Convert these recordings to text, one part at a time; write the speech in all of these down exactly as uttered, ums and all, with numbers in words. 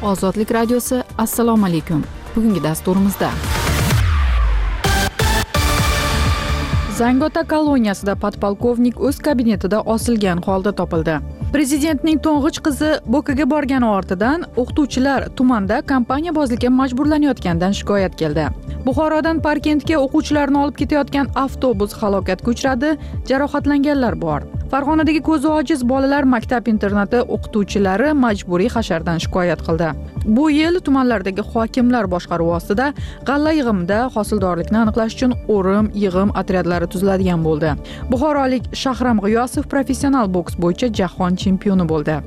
Ozodlik radiosi, assalomu alaykum. Bugungi dasturimizda Zangota koloniyasida podpolkovnik o'z kabinetida osilgan holda topildi. Prezidentning to'ng'ich qizi Bo'kaga borgani ortidan o'qituvchilar tumanda kampaniyabozlikka majburlanayotganidan shikoyat keldi. Buxorodan Parkentga o'quvchilarni olib ketayotgan avtobus halokatga uchradi, jarohatlanganlar bor. Farg'onadagi ko'zi ojiz bolalar maktab-internati o'qituvchilari majburiy hashardan shikoyat qildi. Bu yil tumanlardagi hokimlar boshqaruvi ostida g'alla yig'imida hosildorlikni aniqlash uchun o'rim yig'im otryadlari tuziladigan bo'ldi. Buxorolik Shahram G'iyosov professional boks bo'yicha jahon chempioni bo'ldi.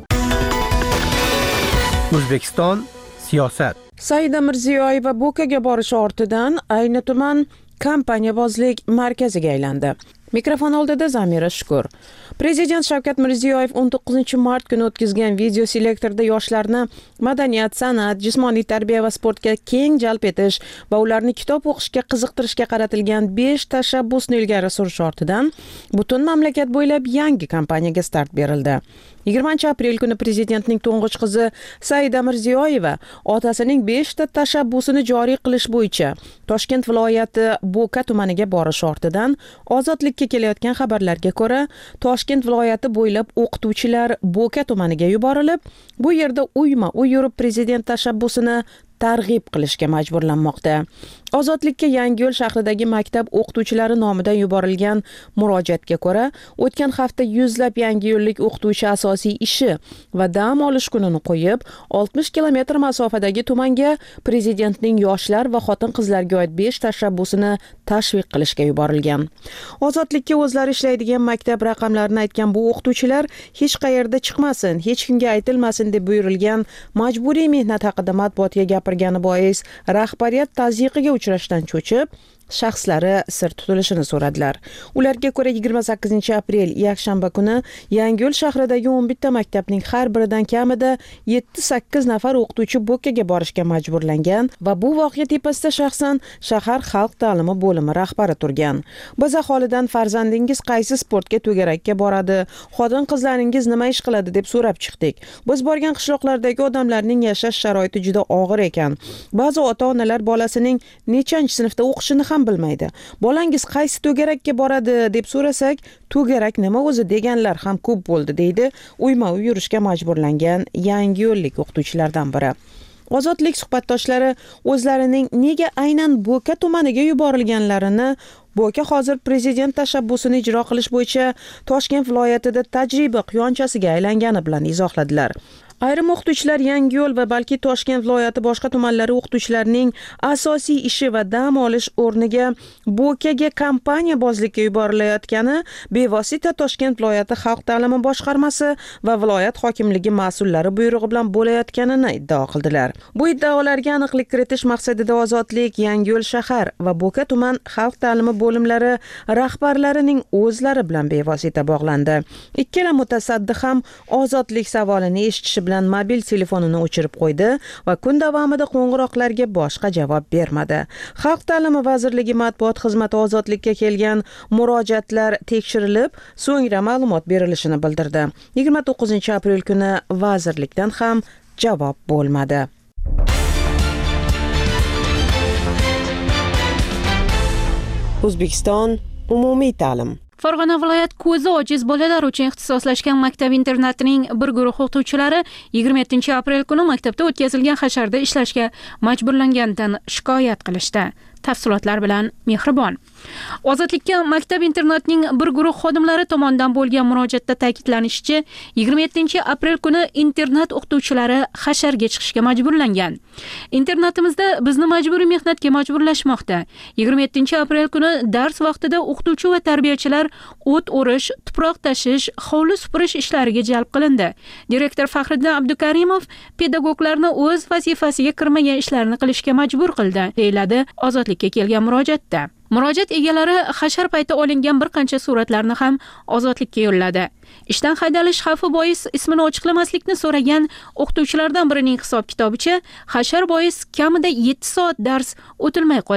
O'zbekiston siyosat. Saida Mirziyoyeva Bo'kaga borishi ortidan ayni tuman kampaniyabozlik markaziga aylandi. Mikrofon oldida Zamira Shukur. Prezident Shavkat Mirziyoyev o'n to'qqizinchi mart kuni o'tkazgan video selektorda yoshlarni madaniyat, san'at, jismoniy tarbiya va sportga keng jalb etish va ularni kitob o'qishga qiziqtirishga qaratilgan besh tashabbusni ilgari surish ortidan butun mamlakat bo'ylab yangi kampaniyaga start berildi. yigirmanchi aprel kuni prezidentning to'ng'ich qizi Saida Mirziyoyeva otasining besh ta tashabbusini joriy qilish bo'yicha Toshkent viloyati Bo'ka tumaniga borish ortidan ozodlikka kelayotgan xabarlarga ko'ra, Toshkent viloyati bo'ylab o'qituvchilar Bo'ka tumaniga yuborilib, bu yerda uyma-uy yurib prezident tashabbusini targ'ib qilishga majburlanmoqda. Ozodlikka Yangiyo'l shahridagi maktab o'qituvchilari nomidan yuborilgan murojaatga ko'ra, o'tgan hafta yuzlab yangiyo'llik o'qituvchi asosiy ishi va dam olish kunini qo'yib, oltmish kilometr masofadagi tumanga prezidentning yoshlar va xotin-qizlarga oid besh tashabbusini tashviq qilishga yuborilgan. Ozodlikka o'zlari ishlaydigan maktab raqamlarini aytgan bu o'qituvchilar hech qayerda chiqmasin, hech kimga aytilmasin deb buyurilgan majburiy mehnat haqida matbuotga gapirgani bois rahbariyat tazyiqiga uchrashdan cho'chib, shaxslari sir tutilishini so'radilar. Ularga ko'ra yigirma sakkizinchi aprel yakshanba kuni Yangiyo'l shahridagi o'n bitta maktabning har biridan kamida yetti sakkiz nafar o'qituvchi Bo'kaga borishga majburlangan va bu voqea tepasida shaxsan shahar xalq ta'limi bo'limi rahbari turgan. Biz aholidan farzandingiz qaysi sportga to'garakka boradi, xotin-qizlaringiz nima ish qiladi deb so'rab chiqdik. Biz borgan qishloqlardagi odamlarning yashash sharoiti juda og'ir ekan. Ba'zi ota-onalar bolasining nechanchi sinfda o'qishini ham bilmaydi. Bolangiz qaysi to'garakka boradi deb so'rasak, to'garak nima o'zi deganlar ham ko'p bo'ldi, deydi uyma-uy yurishga majburlangan yangiyo'llik o'qituvchilardan biri. Ozodlik suhbatdoshlari o'zlarining nega aynan Bo'ka tumaniga yuborilganlarini, Bo'ka hozir prezident tashabbusini ijro qilish bo'yicha Toshkent viloyatida tajriba quyonchasiga aylangani bilan izohladilar. Ayrim o'qituvchilar Yangiyo'l va balki Toshkent viloyati boshqa tumanlari o'qituvchilarining asosiy ishi va dam olish o'rniga Bo'kaga kampaniyabozlikka yuborilayotgani bevosita Toshkent viloyati xalq ta'limi boshqarmasi va viloyat hokimligi mas'ullari buyrug'i bilan bo'layotganini iddao qildilar. Bu iddaolarga aniqlik kiritish maqsadida Ozodlik, Yangiyo'l shahar va Bo'ka tuman xalq ta'limi bo'limlari rahbarlarining o'zlari bilan bevosita bog'landi. Ikkala mutasaddi ham Ozodlik savolini eshitishi bilan mobil telefonini o'chirib qo'ydi va kun davomida qo'ng'iroqlarga boshqa javob bermadi. Xalq ta'limi vazirligi matbuot xizmati Ozodlikka kelgan murojaatlar tekshirilib, so'ngra ma'lumot berilishini bildirdi. yigirma to'qqizinchi aprel kuni vazirlikdan ham javob bo'lmadi. O'zbekiston umumiy ta'lim. Farg'ona viloyat ko'zi ojiz bolalar uchun ixtisoslashgan maktab-internatining bir guruh o'qituvchilari yigirma yettinchi aprel kuni maktabda o'tkazilgan hasharda ishlashga majburlanganidan shikoyat qilishdi. Tafsilotlar bilan Mehribon. Ozodlikka maktab-internatning bir guruh xodimlari tomonidan bo'lgan murojaatda ta'kidlanishicha, yigirma yettinchi aprel kuni internat o'qituvchilari hasharga chiqishga majburlangan. Internatimizda bizni majburiy mehnatga majburlashmoqda. yigirma yettinchi aprel kuni dars vaqtida o'qituvchi va tarbiyachilar o't o'rish, tuproq tashish, hovli supurish ishlariga jalb qilindi. Direktor Faxriddin Abdukarimov pedagoglarni o'z vazifasiga kirmagan ishlarni qilishga majbur qildi, deyiladi Ozodlikka kelgan murojaatda. Murojaat egalari hashar payti olingan bir qancha suratlarni ham Ozodlikka yo'lladi. Ishdan haydalish xavfi bois ismini ochiqlamaslikni so'ragan o'qituvchilardan birining hisob-kitobicha hashar bois kamida yetti soat dars o'tilmay qolgan.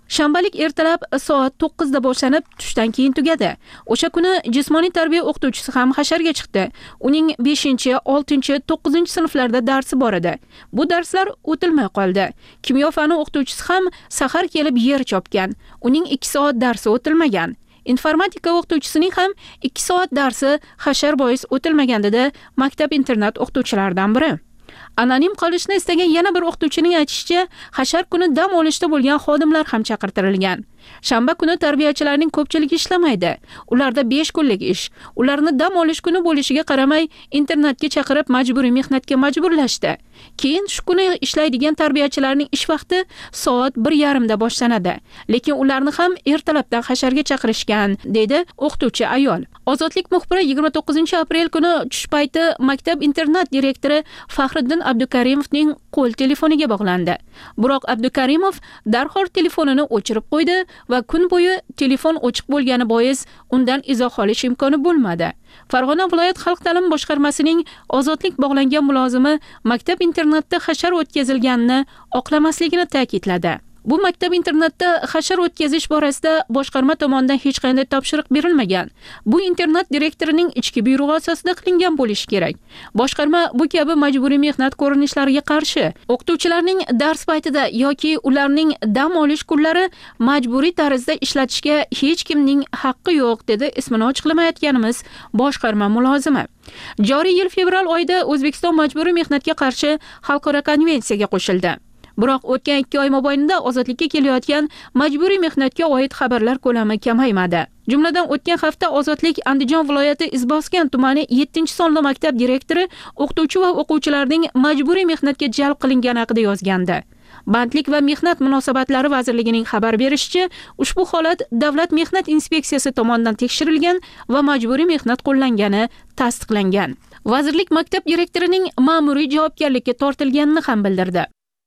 Shanbalik ertalab soat to'qqizda boshlanib, tushdan keyin tugadi. O'sha kuni jismoniy tarbiya o'qituvchisi ham hasharga chiqdi. Uning beshinchi, oltinchi, to'qqizinchi sinflarda darsi bor edi. Bu darslar o'tilmay qoldi. Kimyo fani o'qituvchisi ham sahar kelib yer chopgan. Uning ikki soat darsi o'tilmagan. Informatika o'qituvchisining ham ikki soat darsi hashar bois o'tilmagan dedi maktab-internat o'qituvchilaridan biri. Anonim qolishni istagan yana bir o'qituvchining aytishicha, hashar kuni dam olishda bo'lgan xodimlar ham chaqirtirilgan. Shanba kuni tarbiyachilarning ko'pchiligi ishlamaydi. Ularda besh kunlik ish. Ularni dam olish kuni bo'lishiga qaramay, internatga chaqirib majburiy mehnatga majburlashdi. Keyin shu kuni ishlaydigan tarbiyachilarning ish vaqti soat bir yarim da boshlanadi. Lekin ularni ham ertalabdan hasharga chaqirishgan, dedi o'qituvchi ayol. Ozodlik muxbiri yigirma to'qqizinchi aprel kuni tush payti maktab-internat direktori Faxriddin Abdukarimovning qo'l telefoniga bog'landi. Biroq Abdukarimov darhol telefonini o'chirib qo'ydi va kun bo'yi telefon ochiq bo'lgani bois undan izoh olish imkoni bo'lmadi. Farg'ona viloyat xalq ta'limi boshqarmasining ozodlik bog'langan mulozimi maktab internatda hashar o'tkazilganini oqlamasligini ta'kidladi. Bu maktab internatda hashar o'tkazish borasida boshqarma tomonidan hech qanday topshiriq berilmagan. Bu internat direktorining ichki buyrug'i asosida qilingan bo'lishi kerak. Boshqarma bu kabi majburiy mehnat ko'rinishlariga qarshi. O'qituvchilarning dars paytida yoki ularning dam olish kunlari majburiy tarzda ishlatishga hech kimning haqqi yo'q, dedi ismini ochiqlamayotganimiz boshqarma mulozimi. Joriy yil fevral oyida O'zbekiston majburiy mehnatga qarshi xalqaro konvensiyaga qo'shildi. Biroq o'tgan ikki oy mobaynida ozodlikka kelayotgan majburiy mehnatga oid xabarlar ko'lami kamaymadi. Jumladan o'tgan hafta Ozodlik Andijon viloyati Izboskan tumani yettinchi sonli maktab direktori o'qituvchi va o'quvchilarning majburiy mehnatga jalb qilingani haqida yozgandi. Bandlik va mehnat munosabatlari vazirligining xabar berishicha, ushbu holat Davlat mehnat inspeksiyasi tomonidan tekshirilgan va majburiy mehnat qo'llangani tasdiqlangan. Vazirlik maktab direktorining ma'muriy javobgarlikka tortilganini ham bildirdi.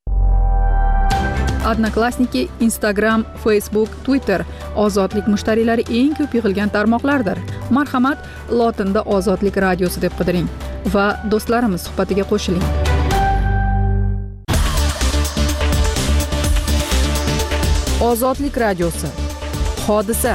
Odnoklassniki, Instagram, Facebook, Twitter ozodlik mushtariylari eng ko'p yig'ilgan tarmoqlardir. Marhamat, lotinda Ozodlik radiosi deb qidiring va do'stlarimiz suhbatiga qo'shiling. Ozodlik radiosi. Hodisa.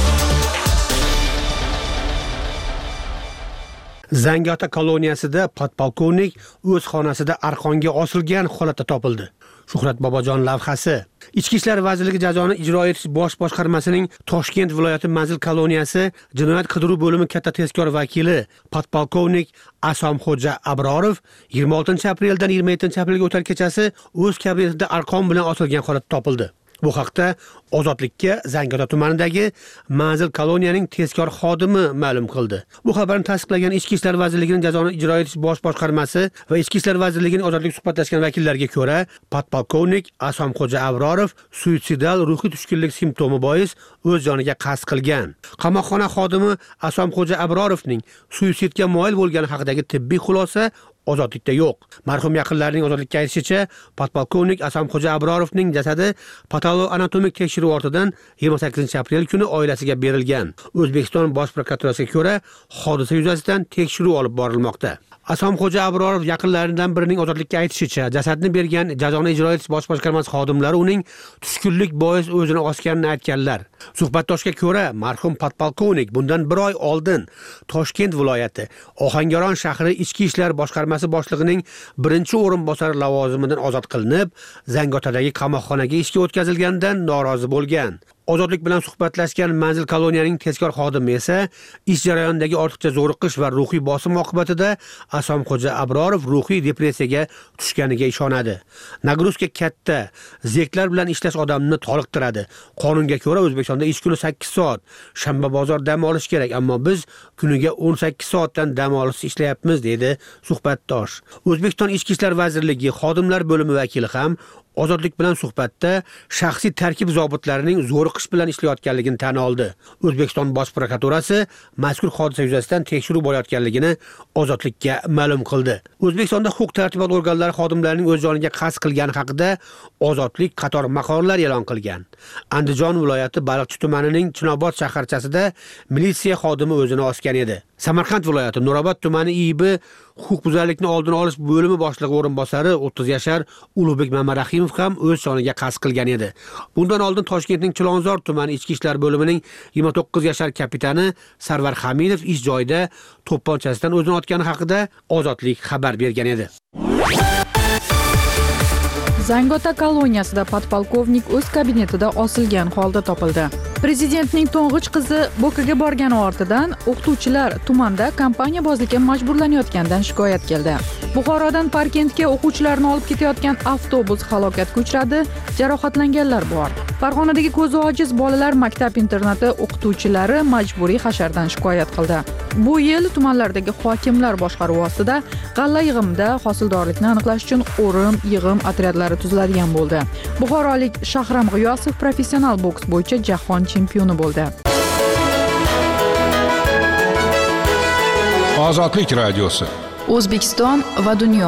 Zangiota koloniyasida podpolkovnik o'z xonasida arqonga osilgan holatda topildi. Shuhrat Bobojon lavhasi. Ichki ishlar vazirligi jazoni ijro etish bosh boshqarmasining Toshkent viloyati manzil koloniyasi jinoyat qidiruv bo'limi katta tezkor vakili podpolkovnik Asomxo'ja Abrorov yigirma oltinchi apreldan yigirma yettinchi aprelga o'tar kechasi o'z kabinetida arqon bilan osilgan holatda topildi. Bu haqda Ozodlikka Zangiota tumanidagi manzil koloniyaning tezkor xodimi ma'lum qildi. Bu xabarni tasdiqlagan Ichki ishlar vazirligining jazoni ijro etish bosh boshqarmasi va Ichki ishlar vazirligining Ozodlik suhbatlashgan vakillariga ko'ra, podpolkovnik Asomxo'ja Abrorov suitsidal ruhiy tushkunlik simptomi bois o'z joniga qasd qilgan. Qamoqxona xodimi Asomxo'ja Abrorovning suitsidga moyil bo'lgani haqidagi tibbiy xulosa Ozodlikda yo'q. Marhum yaqinlarining Ozodlikka aytishicha, podpolkovnik Asomxo'ja Abrorovning jasadi patoloanatomik tekshiruv ortidan yigirma sakkizinchi aprel kuni oilasiga berilgan. O'zbekiston Bosh prokuraturasiga ko'ra, hodisa yuzasidan tekshiruv olib borilmoqda. Asomxo'ja Abrorov yaqinlaridan birining Ozodlikka aytishicha, jasadni bergan jazoni ijro etish bosh boshqarmasi xodimlari uning tushkunlik bois o'zini osganini aytganlar. Suhbatdoshga ko'ra, marhum podpolkovnik bundan bir oy oldin Toshkent viloyati Ohangaron shahri ichki ishlar boshqarmasi boshlig'ining birinchi o'rinbosari lavozimidan ozod qilinib, Zangiotadagi qamoqxonaga ishga o'tkazilgandan norozi bo'lgan. Ozodlik bilan suhbatlashgan manzil koloniyaning tezkor xodimi esa ish jarayonidagi ortiqcha zo'riqish va ruhiy bosim oqibatida Asomxo'ja Abrorov ruhiy depressiyaga tushganiga ishonadi. Nagruzka katta, zeriklar bilan ishlash odamni toliqtiradi. Qonunga ko'ra O'zbekistonda ish kuni sakkiz soat, shanba bozor dam olish kerak, ammo biz kuniga o'n sakkiz soatdan dam olish ishlayapmiz, dedi suhbatdosh. O'zbekiston Ichki ishlar vazirligi xodimlar bo'limi vakili ham Ozodlik bilan suhbatda shaxsiy tarkib zobitlarining zo'riqish bilan ishlayotganligini tan oldi. O'zbekiston Bosh prokuraturasi mazkur hodisa yuzasidan tekshiruv bo'layotganligini Ozodlikka ma'lum qildi. O'zbekistonda huquq-tartibot organlari xodimlarining o'z joniga qasd qilgani haqida Ozodlik qator maqolalar e'lon qilgan. Andijon viloyati Baliqchi tumanining Chinobod shaharchasida militsiya xodimi o'zini osgan edi. Samarqand viloyati Nurobod tumani I B huquqbuzarlikni oldini olish bo'limi boshlig'i o'rinbosari o'ttiz yashar Ulug'bek Mamarahimov Karimov ham o'z soniga qasd qilgan edi. Bundan oldin Toshkentning Chilonzor tumani ichki ishlar bo'limining yigirma to'qqiz yashar kapitani Sarvar Hamidov ish joyida to'pponchasidan o'zini otgani haqida Ozodlik xabar bergan edi. Zangiota koloniyasida podpolkovnik o'z kabinetida osilgan holda topildi. Prezidentning to'ng'ich qizi Bo'kaga borgani ortidan o'qituvchilar tumanda kompaniyabozlikka majburlanayotgandan shikoyat keldi. Buxorodan Parkentga o'quvchilarni olib ketayotgan avtobus halokatga uchradi, jarohatlanganlar bor. Farg'onadagi ko'zi ojiz bolalar maktab-internati o'qituvchilari majburiy hashardan shikoyat qildi. Bu yil tumanlardagi hokimlar boshqaruvi ostida g'alla yig'imida hosildorlikni aniqlash uchun o'rim yig'im otryadlari tuziladigan bo'ldi. Buxorolik Shahram G'iyosov professional boks bo'yicha jahon chempioni bo'ldi. Ozodlik radiosi. O'zbekiston va dunyo.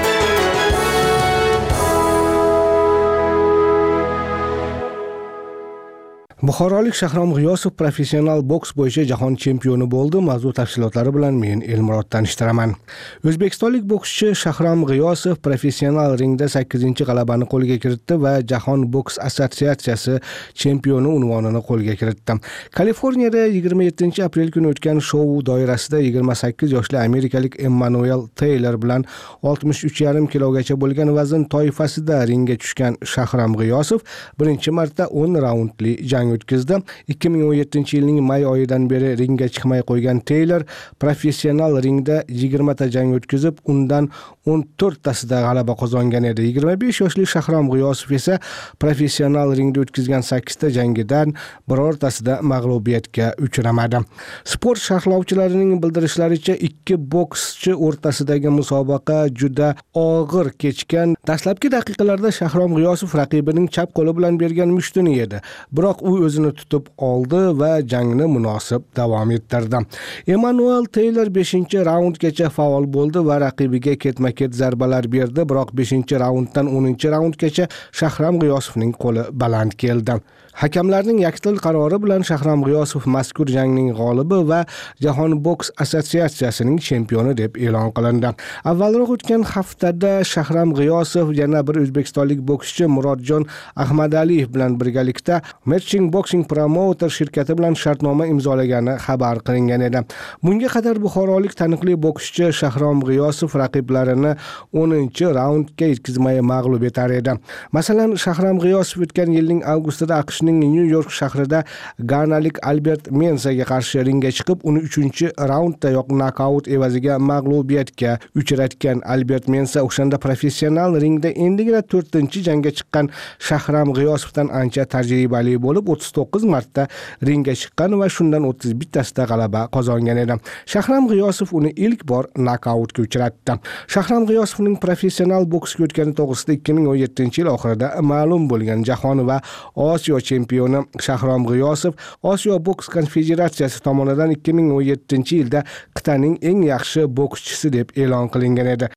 Buxorolik Shahram G'iyosov professional boks bo'yicha jahon chempioni bo'ldi. Mavzu tafsilotlari bilan men Elmurod tanishtiraman. O'zbekistonlik bokschi Shahram G'iyosov professional ringda sakkizinchi g'alabani qo'lga kiritdi va Jahon boks assotsiatsiyasi chempioni unvonini qo'lga kiritdi. Kaliforniyada yigirma yettinchi aprel kuni o'tgan shou doirasida yigirma sakkiz yoshli amerikalik Emmanuel Taylor bilan oltmish uch yarim kilogacha bo'lgan vazn toifasida ringga tushgan Shahram G'iyosov birinchi marta o'n raundli jang o'tkazdi. ikki ming o'n yettinchi yilning may oyidan beri ringga chiqmay qo'ygan Taylor professional ringda yigirma ta jang o'tkazib, undan o'n to'rt tasida g'alaba qozongan edi. yigirma besh yoshli Shahram G'iyosov esa professional ringda o'tkazgan sakkiz ta jangidan birortasida mag'lubiyatga uchramadi. Sport sharhlovchilarining bildirishlaricha ikki bokschi o'rtasidagi musobaqa juda og'ir kechgan. Dastlabki daqiqalarda Shahram G'iyosov raqibining chap qo'li bilan bergan mushtini yedi. Biroq u o'zini tutib oldi va jangni munosib davom ettirdi. Emmanuel Taylor beshinchi raundgacha faol bo'ldi va raqibiga ketma-ket zarbalar berdi, biroq beshinchi raunddan o'ninchi raundgacha Shahram G'iyosovning qo'li baland keldi. Hakamlarning yakdil qarori bilan Shahram G'iyosov mazkur jangning g'olibi va Jahon boks assotsiatsiyasining chempioni deb e'lon qilindi. Avvalroq o'tgan haftada Shahram G'iyosov yana bir o'zbekistonlik bokschi Murodjon Ahmadaliyev bilan birgalikda Matching Boxing Promoter shirkati bilan shartnoma imzolagani xabar qilingan edi. Bunga qadar buxorolik taniqli bokschi Shahram G'iyosov raqiblarini o'ninchi raundga yetkazmay mag'lub etar edi. Masalan, Shahram G'iyosov o'tgan yilning avgustida AQShning New York shahrida ganalik Albert Mensaga qarshi ringga chiqib, uni uchinchi raunddayoq nokaut evaziga mag'lubiyatga uchratgan. Albert Mensa o'shanda professional ringda endigina to'rtinchi jangga chiqqan Shahram G'iyosovdan ancha tajribali bo'lib, o'ttiz to'qqiz marta ringga chiqqan va shundan o'ttiz bittasida g'alaba qozongan edi. Shahram G'iyosov uni ilk bor nokautga uchratdi. Shahram G'iyosovning professional boksga o'tgani to'g'risida ikki ming o'n yettinchi yil oxirida ma'lum bo'lgan jahon va Osiyo chempioni Shahram G'iyosov Osiyo boks konfederatsiyasi tomonidan ikki ming o'n yettinchi yilda qit'aning eng yaxshi bokschisi deb e'lon qilingan edi.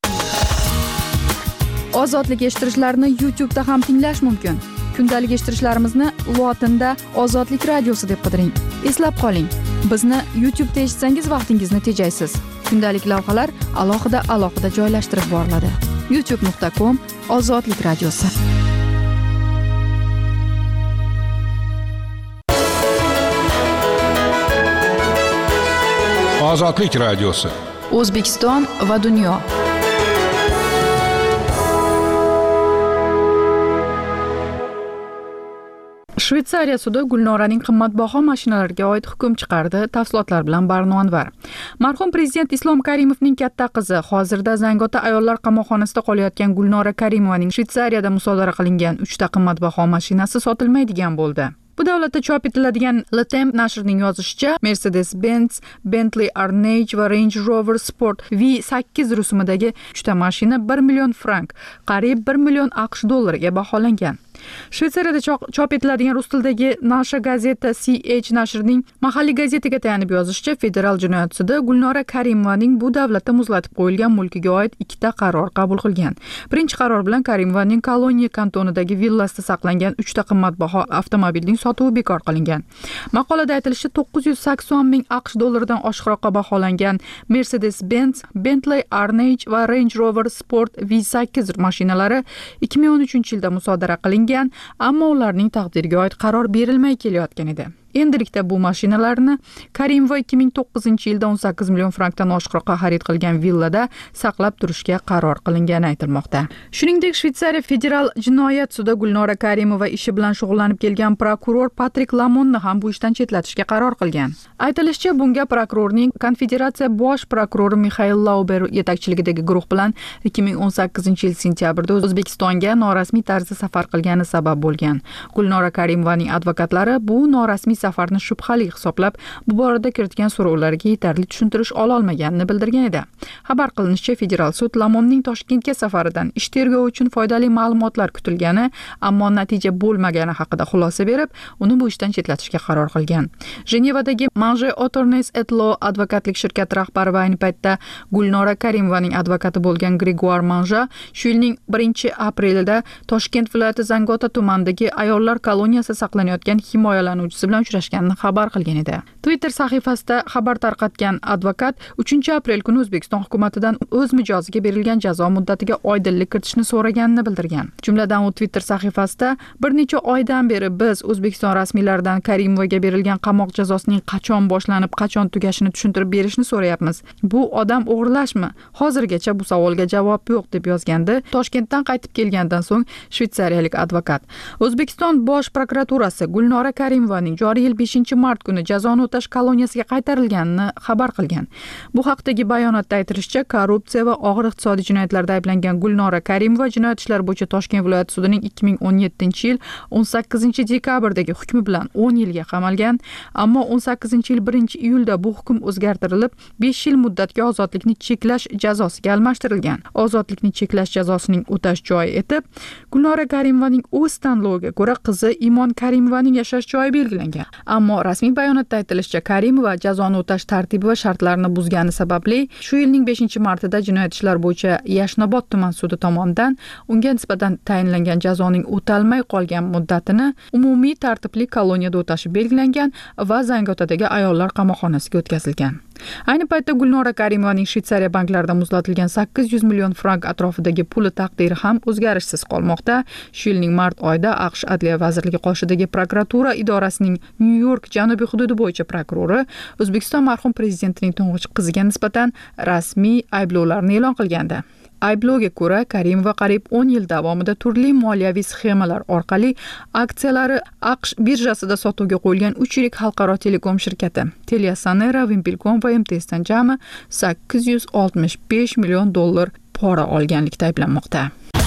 Ozodlik eshittirishlarni YouTube da ham tinglash mumkin. Kundalik eshittirishlarimizni lotinda Ozodlik radiosi deb qidiring. Eslab qoling, bizni YouTube da eshitsangiz vaqtingizni tejaysiz. Kundalik lavhalar alohida alohida joylashtirib boriladi. youtube nuqta com Ozodlik radiosi. Ozodlik radiosi. O'zbekiston va dunyo. Shveysariya sudi Gulnoraning qimmatbaho mashinalarga oid hukm chiqardi. Tafsilotlar bilan Barno Anvar. Marhum prezident Islom Karimovning katta qizi, hozirda Zangiota ayollar qamoqxonasida qolayotgan Gulnora Karimovaning Shveysariyada musodara qilingan uchta qimmatbaho mashinasi sotilmaydigan bo'ldi. Bu davlatda chop etiladigan Le Temps nashrining yozishicha, Mercedes-Benz, Bentley Arnage va Range Rover Sport V sakkiz rusumidagi uchta mashina bir million frank, qariyb bir million AQSh dollariga baholangan. Shvetsariyada chop etiladigan rus tilidagi nasha gazeta C H nashrining mahalliy gazetaga tayanib yozishicha, federal jinoyat sudi Gulnora Karimovaning bu davlatda muzlatib qo'yilgan mulkiga oid ikkita qaror qabul qilgan. Birinchi qaror bilan Karimovaning Koloniya kantonidagi villasida saqlangan uchta qimmatbaho avtomobilning sotuvi bekor qilingan. Maqolada aytilishicha, to'qqiz yuz sakson ming AQSh dollaridan oshiqroqqa baholangan Mercedes-Benz, Bentley Arnage va Range Rover Sport V sakkiz mashinalari ikki ming o'n uchinchi yilda musodara qilingan, ammo ularning taqdiriga oid qaror berilmay kelayotgan edi. Endilikda bu mashinalarni Karimova ikki ming to'qqizinchi yilda o'n sakkiz million frankdan oshiqroqqa xarid qilgan villada saqlab turishga qaror qilingani aytilmoqda. Shuningdek, Shvetsariya federal jinoyat sudi Gulnora Karimova ishi bilan shug'ullanib kelgan prokuror Patrik Lamonni ham bu ishdan chetlatishga qaror qilgan. Aytilishicha, bunga prokurorning Konfederatsiya bosh prokurori Mixail Lauber yetakchiligidagi guruh bilan ikki ming o'n sakkizinchi yil sentyabrda O'zbekistonga norasmiy tarzda safar qilgani sabab bo'lgan. Gulnora Karimovaning advokatlari bu norasmiy safarni shubhali hisoblab, bu borada kiritgan so'rovlarga yetarli tushuntirish ola olmaganini bildirgan edi. Xabar qilinishicha, federal sud Lamonning Toshkentga safaridan ish tergovi uchun foydali ma'lumotlar kutilgani, ammo natija bo'lmagani haqida xulosa berib, uni bu ishdan chetlatishga qaror qilgan. Jenevadagi Mange Attorneys et Law advokatlik shirkati rahbari va ayni paytda Gulnora Karimovaning advokati bo'lgan Gregoire Mange shu yilning birinchi aprelida Toshkent viloyati Zangiota tumanidagi ayollar koloniyasida saqlanayotgan himoyalanuvchisi bilan uchrashganini xabar qilgan edi. Twitter sahifasida xabar tarqatgan advokat uchinchi aprel kuni O'zbekiston hukumatidan o'z mijoziga berilgan jazo muddatiga oydinlik kiritishni so'raganini bildirgan. Jumladan u Twitter sahifasida bir necha oydan beri biz O'zbekiston rasmiylaridan Karimovaga berilgan qamoq jazosining qachon boshlanib, qachon tugashini tushuntirib berishni so'rayapmiz. Bu odam o'g'irlashmi? Hozirgacha bu savolga javob yo'q deb yozgandi Toshkentdan qaytib kelgandan so'ng shvetsariyalik advokat. O'zbekiston bosh prokuraturasi Gulnora Karimovaning joriy yil beshinchi mart kuni jazoni o'tash koloniyasiga qaytarilganini xabar qilgan. Bu haqdagi bayonotda aytilishicha, korrupsiya va og'ir iqtisodiy jinoyatlarda ayblangan Gulnora Karimova jinoyat ishlari bo'yicha Toshkent viloyati sudining ikki ming o'n yettinchi yil o'n sakkizinchi dekabrdagi hukmi bilan o'n yilga qamalgan, ammo o'n sakkizinchi yil birinchi iyulda bu hukm o'zgartirilib, besh yil muddatga ozodlikni cheklash jazosiga almashtirilgan. Ozodlikni cheklash jazosining o'tash joyi etib Gulnora Karimovaning o'z tanloviga ko'ra qizi Imon Karimovaning yashash joyi belgilangan. Ammo rasmiy bayonotda aytilishicha, Karimova jazoni o'tash tartibi va shartlarini buzgani sababli shu yilning beshinchi martida jinoyat ishlari bo'yicha Yashnobod tuman sudi tomonidan unga nisbatan tayinlangan jazoning o'talmay qolgan muddatini umumiy tartibli koloniyada o'tashi belgilangan va Zangiotadagi ayollar qamoqxonasiga o'tkazilgan. Ayni paytda Gulnora Karimovaning Shvetsariya banklarida muzlatilgan sakkiz yuz million frank atrofidagi puli taqdiri ham o'zgarishsiz qolmoqda. Shu yilning mart oyida AQSh Adliya vazirligi qoshidagi prokuratura idorasining Nyu-York janubiy hududi bo'yicha prokurori O'zbekiston marhum prezidentining to'ng'ich qiziga nisbatan rasmiy ayblovlarni e'lon qilgandi. Ayblovga ko'ra, Karimova qariyb o'n yil davomida turli moliyaviy sxemalar orqali aksiyalari AQSh birjasida sotuvga qo'yilgan uch yirik xalqaro telekom shirkati Teliasonera, Wimpelcom va M T S'dan jami sakkiz yuz oltmish besh million dollar pora olganlikda ayblanmoqda.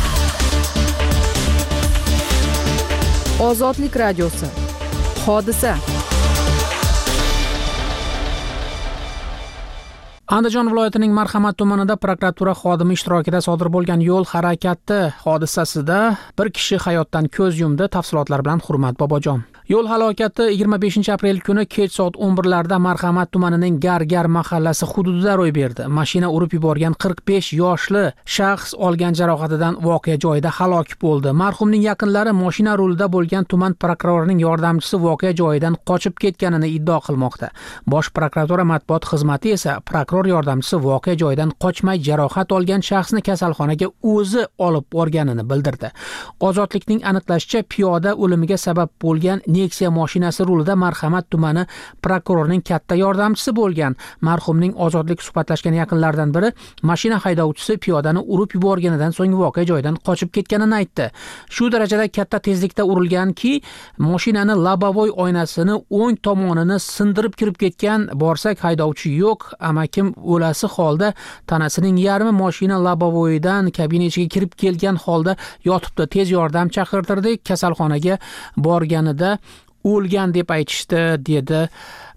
Ozodlik radiosi. Hodisa. Andijon viloyatining Marhamat tumanida prokuratura xodimi ishtirokida sodir bo'lgan yo'l harakati hodisasida bir kishi hayotdan ko'z yumdi. Tafsilotlar bilan Hurmat Bobojon. Yo'l halokati yigirma beshinchi aprel kuni kech soat o'n birlarda Marhamat tumanining Gargar mahallasi hududida ro'y berdi. Mashina urib yuborgan qirq besh yoshli shaxs olgan jarohatidan voqea joyida halok bo'ldi. Marhumning yaqinlari mashina rulida bo'lgan tuman prokurorining yordamchisi voqea joyidan qochib ketganini iddao qilmoqda. Bosh prokuratura matbuot xizmati esa prokuror yordamchisi voqea joyidan qochmay jarohat olgan shaxsni kasalxonaga o'zi olib borganini bildirdi. Ozodlikning aniqlashicha, piyoda o'limiga sabab bo'lgan Nexia mashinasi rulida Marhamat tumani prokurorining katta yordamchisi bo'lgan. Marhumning Ozodlik suhbatlashgan yaqinlaridan biri mashina haydovchisi piyodani urib yuborganidan so'ng voqea joyidan qochib ketganini aytdi. Shu darajada katta tezlikda urilganki, mashinani lobovoy oynasini o'ng tomonini sindirib kirib ketgan. Borsak, haydovchi yo'q, amakim o'lasi holda tanasining yarmi mashina lobovoyidan kabina ichiga kirib kelgan holda yotibdi. Tez yordam chaqirtirdik, kasalxonaga borganida o'lgan deb aytishdi, dedi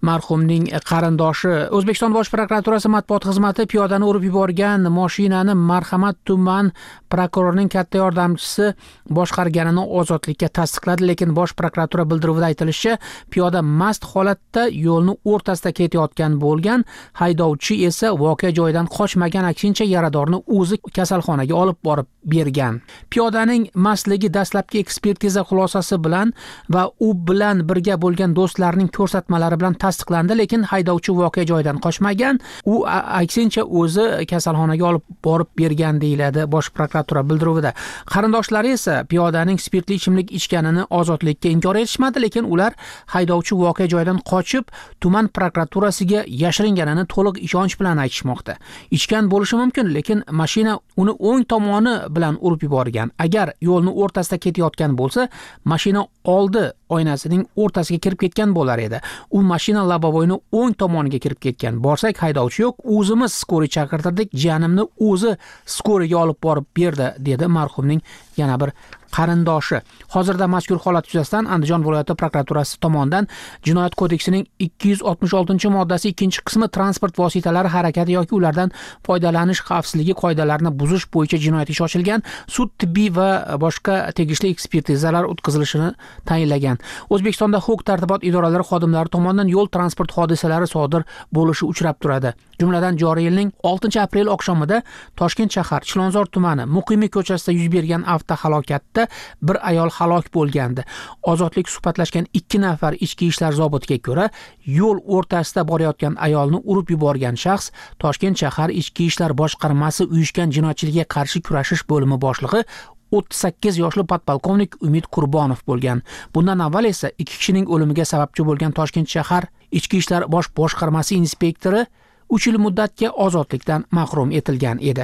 marhumning qarindoshi. O'zbekiston Bosh prokuraturasi matbuot xizmati piyodani urib yuborgan mashinani Marhamat tuman prokurorining katta yordamchisi boshqarganini ozodlikka tasdiqladi, lekin Bosh prokuratura bildiruvida aytilishicha, piyoda mast holatda yo'lni o'rtasida ketayotgan bo'lgan, haydovchi esa voqea joyidan qochmagan, aksincha yaradorni o'zi kasalxonaga olib borib bergan. Piyodaning mastligi dastlabki ekspertiza xulosasi bilan va u bilan birga bo'lgan do'stlarining ko'rsatmalari bilan tasdiqlandi, lekin haydovchi voqea joyidan qochmagan, u aksincha o'zi kasalxonaga olib borib bergan deyiladi Bosh prokuratura bildiruvida. Qarindoshlari esa piyodaning spirtli ichimlik ichganini ozodlikka inkor etishmadi, lekin ular haydovchi voqea joyidan qochib tuman prokuraturasiga yashiringanini to'liq ishonch bilan aytishmoqda. Ichgan bo'lishi mumkin, lekin mashina uni o'ng tomoni bilan urib yuborgan. Agar yo'lni o'rtasida ketayotgan bo'lsa, mashina oldi oynasining o'rtasiga kirib ketgan bo'lar edi. U mashina lobovoyni o'ng tomoniga kirib ketgan. Borsak haydovchi yo'q, o'zimiz skori chaqirtirdik, jiyanimni o'zi skoriga olib borib berdi, dedi marhumning yana bir qarindoshi. Hozirda mazkur holat yuzasidan Andijon viloyati prokuraturasi tomonidan Jinoyat kodeksining ikki yuz oltmish oltinchi moddasi ikkinchi qismi transport vositalari harakati yoki ulardan foydalanish xavfsizligi qoidalarini buzish bo'yicha jinoyat ishi ochilgan, sud, tibbiy va boshqa tegishli ekspertizalar o'tkazilishini tayinlagan. O'zbekistonda huquq-tartibot idoralari xodimlari tomonidan yo'l transport hodisalari sodir bo'lishi uchrab turadi. Jumladan joriy yilning oltinchi aprel oqshomida Toshkent shahar Chilonzor tumani Muqimiy ko'chasida yuz bergan avtohalokatda bir ayol halok bo'lgandi. Ozodlik suhbatlashgan ikki nafar ichki ishlar zobitiga ko'ra, yo'l o'rtasida borayotgan ayolni urib yuborgan shaxs Toshkent shahar ichki ishlar boshqarmasi uyushgan jinoyatchilikka qarshi kurashish bo'limi boshlig'i o'ttiz sakkiz yoshli podpolkovnik Umid Qurbonov bo'lgan. Bundan avval esa ikki kishining o'limiga sababchi bo'lgan Toshkent shahar ichki ishlar bosh boshqarmasi inspektori uch yil muddatga ozodlikdan mahrum etilgan edi.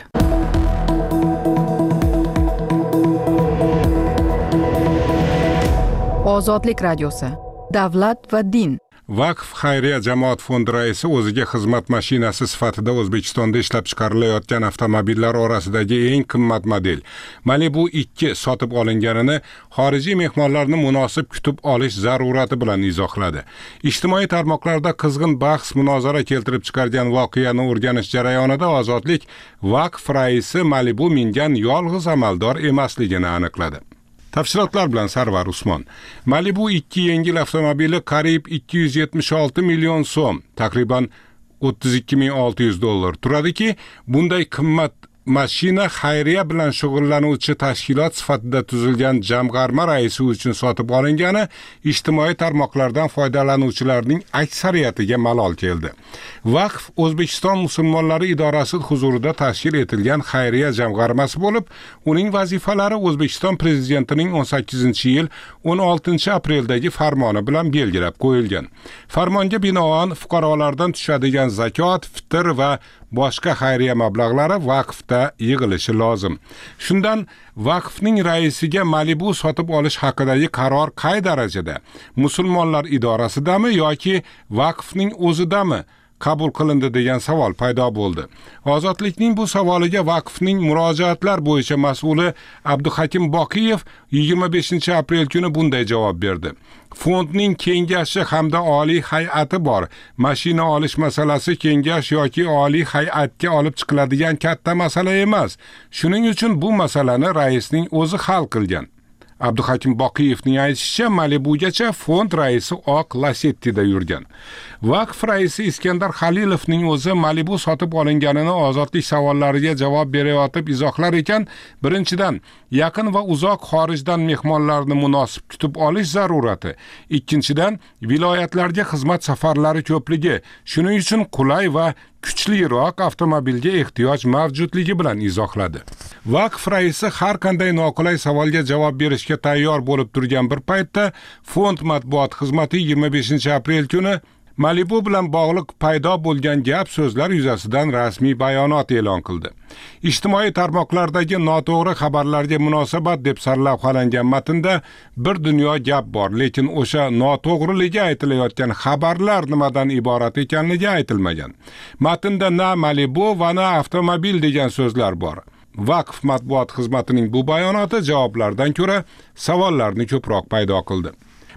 Ozodlik radiosi. Davlat va din. Vaqf xayriya jamoat fondi raisi o'ziga xizmat mashinasi sifatida O'zbekistonda ishlab chiqarilayotgan avtomobillar orasidagi eng qimmat model Malibu ikki sotib olinganini xorijiy mehmonlarni munosib kutib olish zarurati bilan izohladi. Ijtimoiy tarmoqlarda qizg'in bahs munozara keltirib chiqargan voqeani o'rganish jarayonida Ozodlik vaqf raisi Malibu mingan yolg'iz amaldor emasligini aniqladi. Tafsilotlar bilan Sarvar Usmon. Malibu ikki yengil avtomobili qariyb ikki yuz yetmish olti million so'm, taqriban o'ttiz ikki ming olti yuz dollar turadiki, bunday qimmat mashina xayriya bilan shug'ullanuvchi tashkilot sifatida tuzilgan jamg'arma raisi uchun sotib olingani ijtimoiy tarmoqlardan foydalanuvchilarning aksariyatiga malol keldi. Vaqf O'zbekiston musulmonlari idorasi huzurida tashkil etilgan xayriya jamg'armasi bo'lib, uning vazifalari O'zbekiston prezidentining o'n sakkizinchi yil o'n oltinchi apreldagi farmoni bilan belgilab qo'yilgan. Farmonga binoan fuqarolardan tushadigan zakot, fitr va boshqa xayriya mablag'lari vaqfda yig'ilishi lozim. Shundan vaqfning raisiga Malibu sotib olish haqidagi qaror qay darajada? Musulmonlar idorasidami yoki vaqfning o'zidami qabul qilindi degan savol paydo bo'ldi. Ozodlikning bu savoliga vaqfning murojaatlar bo'yicha mas'uli Abduhakim Boqiyev yigirma beshinchi aprel kuni bunday javob berdi. Fondning kengashi hamda oliy hay'ati bor. Mashina olish masalasi kengash yoki oliy hay'atga olib chiqiladigan katta masala emas. Shuning uchun bu masalani raisning o'zi hal qilgan. Abduhakim Boqiyevning aytishicha, Malibugacha fond raisi oq Lacetti'da yurgan. Vaqf raisi Iskandar Xalilovning o'zi Malibu sotib olinganini ozodlik savollariga javob berayotib izohlar ekan, birinchidan, yaqin va uzoq xorijdan mehmonlarni munosib kutib olish zarurati, ikkinchidan, viloyatlarga xizmat safarlari ko'pligi, shuning uchun qulay va kuchliroq avtomobilga ehtiyoj mavjudligi bilan izohladi. Vaqf raisi har qanday noqulay savolga javob berishga tayyor bo'lib turgan bir paytda fond matbuot xizmati yigirma beshinchi aprel kuni Malibu bilan bog'liq paydo bo'lgan gap so'zlar yuzasidan rasmiy bayonot e'lon qildi. Ijtimoiy tarmoqlardagi noto'g'ri xabarlarga munosabat deb sarlavhalangan matnda bir dunyo gap bor, lekin o'sha noto'g'riligi aytilayotgan xabarlar nimadan iborat ekanligi aytilmagan. Matnda na Malibu va na avtomobil degan so'zlar bor. Vaqf matbuot xizmatining bu bayonoti javoblardan ko'ra savollarni ko'proq paydo qildi.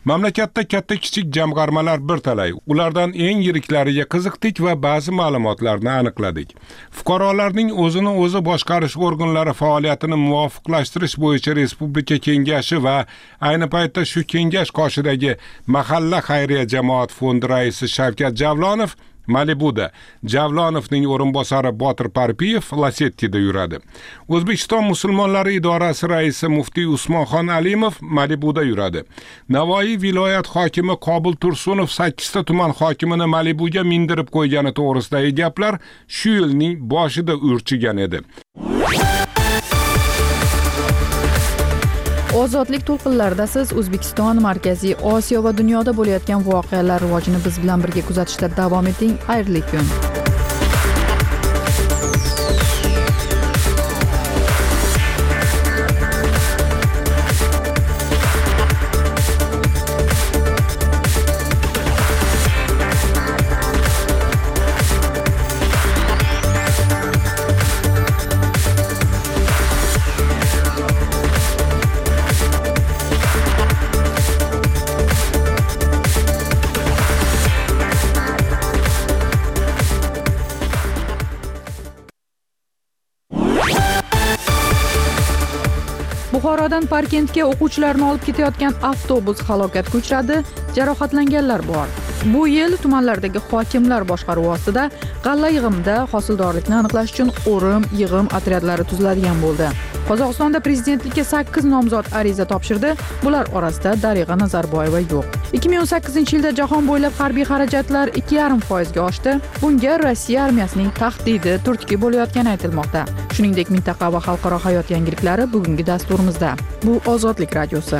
Mamlakatda katta-kichik jamg'armalar bir talay. Ulardan eng yiriklariga qiziqdik va ba'zi ma'lumotlarni aniqladik. Fuqarolarning o'zini o'zi boshqarish organlari faoliyatini muvofiqlashtirish bo'yicha Respublika kengashi va ayni paytda shu kengash qoshidagi mahalla xayriya jamoat fondi raisi Shavkat Javlonov Malibuda, Javlonovning o'rinbosari Botir Parpiyev Lasettida yuradi. O'zbekiston musulmonlari idorasi raisi muftiy Usmonxon Alimov Malibuda yuradi. Navoiy viloyat hokimi Qobul Tursunov sakkizta tuman hokimini Malibuga mindirib qo'ygani to'g'risidagi gaplar shu yilning boshida urchigan edi. Ozodlik to'lqinlarida siz O'zbekiston, Markaziy Osiyo va dunyoda bo'layotgan voqealar rivojini biz bilan birga kuzatishda davom eting. Xayrli kun. Buxorodan Parkentga o'quvchilarni olib ketayotgan avtobus halokatga uchradi, jarohatlanganlar bor. Bu yil tumanlardagi hokimlar boshqaruvi ostida g'alla yig'imida hosildorlikni aniqlash uchun o'rim yig'im otryadlari tuziladigan bo'ldi. Qozog'istonda prezidentlikka sakkiz nomzod ariza topshirdi. Bular orasida Darig'a Nazarboyeva yo'q. ikki ming o'n sakkizinchi yilda jahon bo'ylab harbiy xarajatlar ikki yarim foiz ga oshdi. Bunga Rossiya armiyasining tahdidi turtki bo'layotgani aytilmoqda. Shuningdek, mintaqa va xalqaro hayot yangiliklari bugungi dasturimizda. Bu Ozodlik radiosi.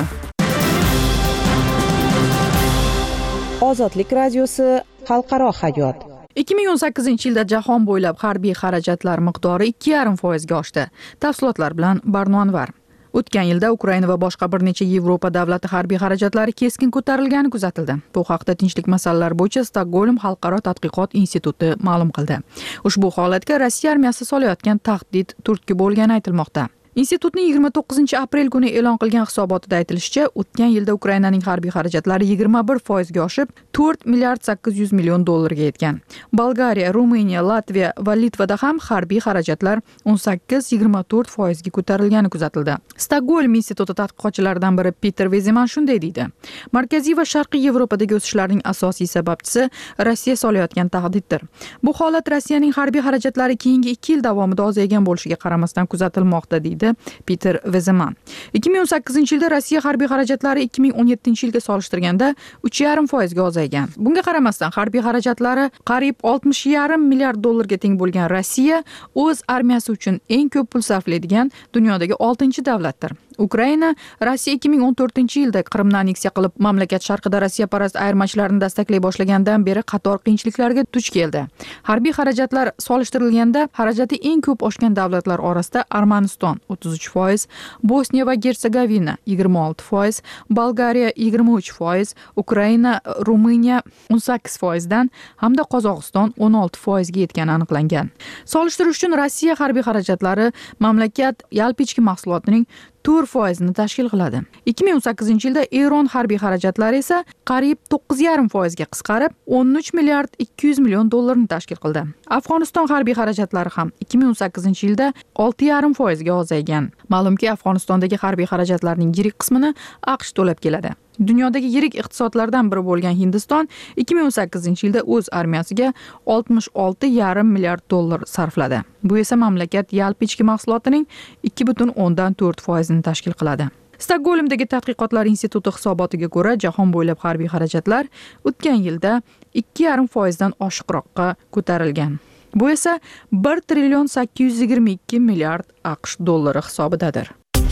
Ozodlik radiosi xalqaro hayot. ikki ming o'n sakkizinchi yilda jahon bo'ylab harbiy xarajatlar miqdori ikki yarim foiz ga oshdi. Tafsilotlar bilan Barno Anvar. O'tgan yilda Ukraina va boshqa bir necha Yevropa davlati harbiy xarajatlari keskin ko'tarilgani kuzatildi. Bu haqda Tinchlik masalalari bo'yicha Stokgolm xalqaro tadqiqot instituti ma'lum qildi. Ushbu holatga Rossiya armiyasi solayotgan tahdid turtki bo'lgani aytilmoqda. Institutning yigirma to'qqizinchi aprel kuni e'lon qilgan hisobotida aytilishicha, o'tgan yilda Ukrainaning harbiy xarajatlari yigirma bir foiz ga oshib, to'rt milliard sakkiz yuz million dollarga yetgan. Bolgariya, Ruminiya, Latviya va Litvada ham harbiy xarajatlar o'n sakkiz yigirma to'rt foiz ga ko'tarilgani kuzatildi. Stokgolm instituti tadqiqotchilaridan biri Peter Vezeman shunday deydi: Markaziy va Sharqiy Yevropadagi o'sishlarning asosiy sababchisi Rossiya solayotgan tahdiddir. Bu holat Rossiyaning harbiy xarajatlari keyingi ikki yil davomida ozaygan bo'lishiga qaramasdan kuzatilmoqda, deydi Peter Vezeman. ikki ming o'n sakkizinchi yilda Rossiya harbiy xarajatlari ikki ming o'n yettinchi yilga solishtirganda uch yarim foiz ga ozaygan. Bunga qaramasdan harbiy xarajatlari qariyb oltmish yarim milliard dollarga teng bo'lgan Rossiya o'z armiyasi uchun eng ko'p pul sarflaydigan dunyodagi oltinchi davlatdir. Ukraina Rossiya ikki ming o'n to'rtinchi yilda Qrimni aneksiya qilib, mamlakat sharqida Rossiya parast ayirmachilarni dastaklay boshlagandan beri qator qiyinchiliklarga duch keldi. Harbiy xarajatlar solishtirilganda xarajati eng ko'p oshgan davlatlar orasida Armaniston o'ttiz uch foiz, Bosniya va Gersegovina yigirma olti foiz, Bolgariya yigirma uch foiz, Ukraina, Ruminiya o'n sakkiz foiz dan hamda Qozog'iston o'n olti foiz ga yetgani aniqlangan. Solishtirish uchun Rossiya harbiy xarajatlari mamlakat yalpi ichki mahsulotining to'rt foiz ni tashkil qiladi. ikki ming o'n sakkizinchi yilda Eron harbiy xarajatlari esa qariyb to'qqiz yarim foiz ga qisqarib, o'n uch milliard ikki yuz million dollarni tashkil qildi. Afg'oniston harbiy xarajatlari ham ikki ming o'n sakkizinchi yilda olti yarim foiz ga ozaygan. Ma'lumki, Afg'onistondagi harbiy xarajatlarning yirik qismini AQSh to'lab keladi. Dunyodagi yirik iqtisodlardan biri bo'lgan Hindiston ikki ming o'n sakkizinchi yilda o'z armiyasiga oltmish olti yarim milliard dollar sarfladi. Bu esa mamlakat yalpi ichki mahsulotining ikki butun o'ndan to'rt foiz ni tashkil qiladi. Stokgolmdagi tadqiqotlar instituti hisobotiga ko'ra, jahon bo'ylab harbiy xarajatlar o'tgan yilda ikki yarim foiz dan oshiqroqqa ko'tarilgan. Bu esa bir trillion sakkiz yuz yigirma ikki milliard AQSh dollari hisobidadir.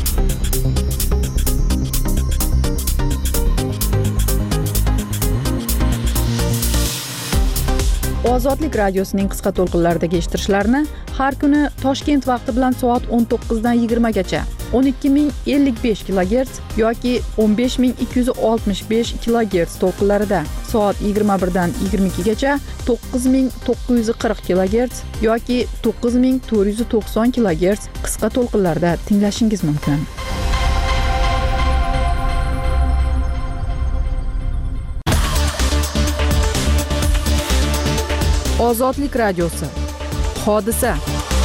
Ozodlik radiosining qisqa to'lqinlaridagi eshittirishlarni har kuni Toshkent vaqti bilan soat o'n to'qqiz dan yigirma gacha o'n ikki ming ellik besh kilogerts yoki o'n besh ming ikki yuz oltmish besh kilogerts to'lqinlarida, soat yigirma bir dan yigirma ikki gacha to'qqiz ming to'qqiz yuz qirq kilogerts yoki to'qqiz ming to'rt yuz to'qson kilogerts qisqa to'lqinlarda tinglashingiz mumkin. Ozodlik radiosi. Hodisa.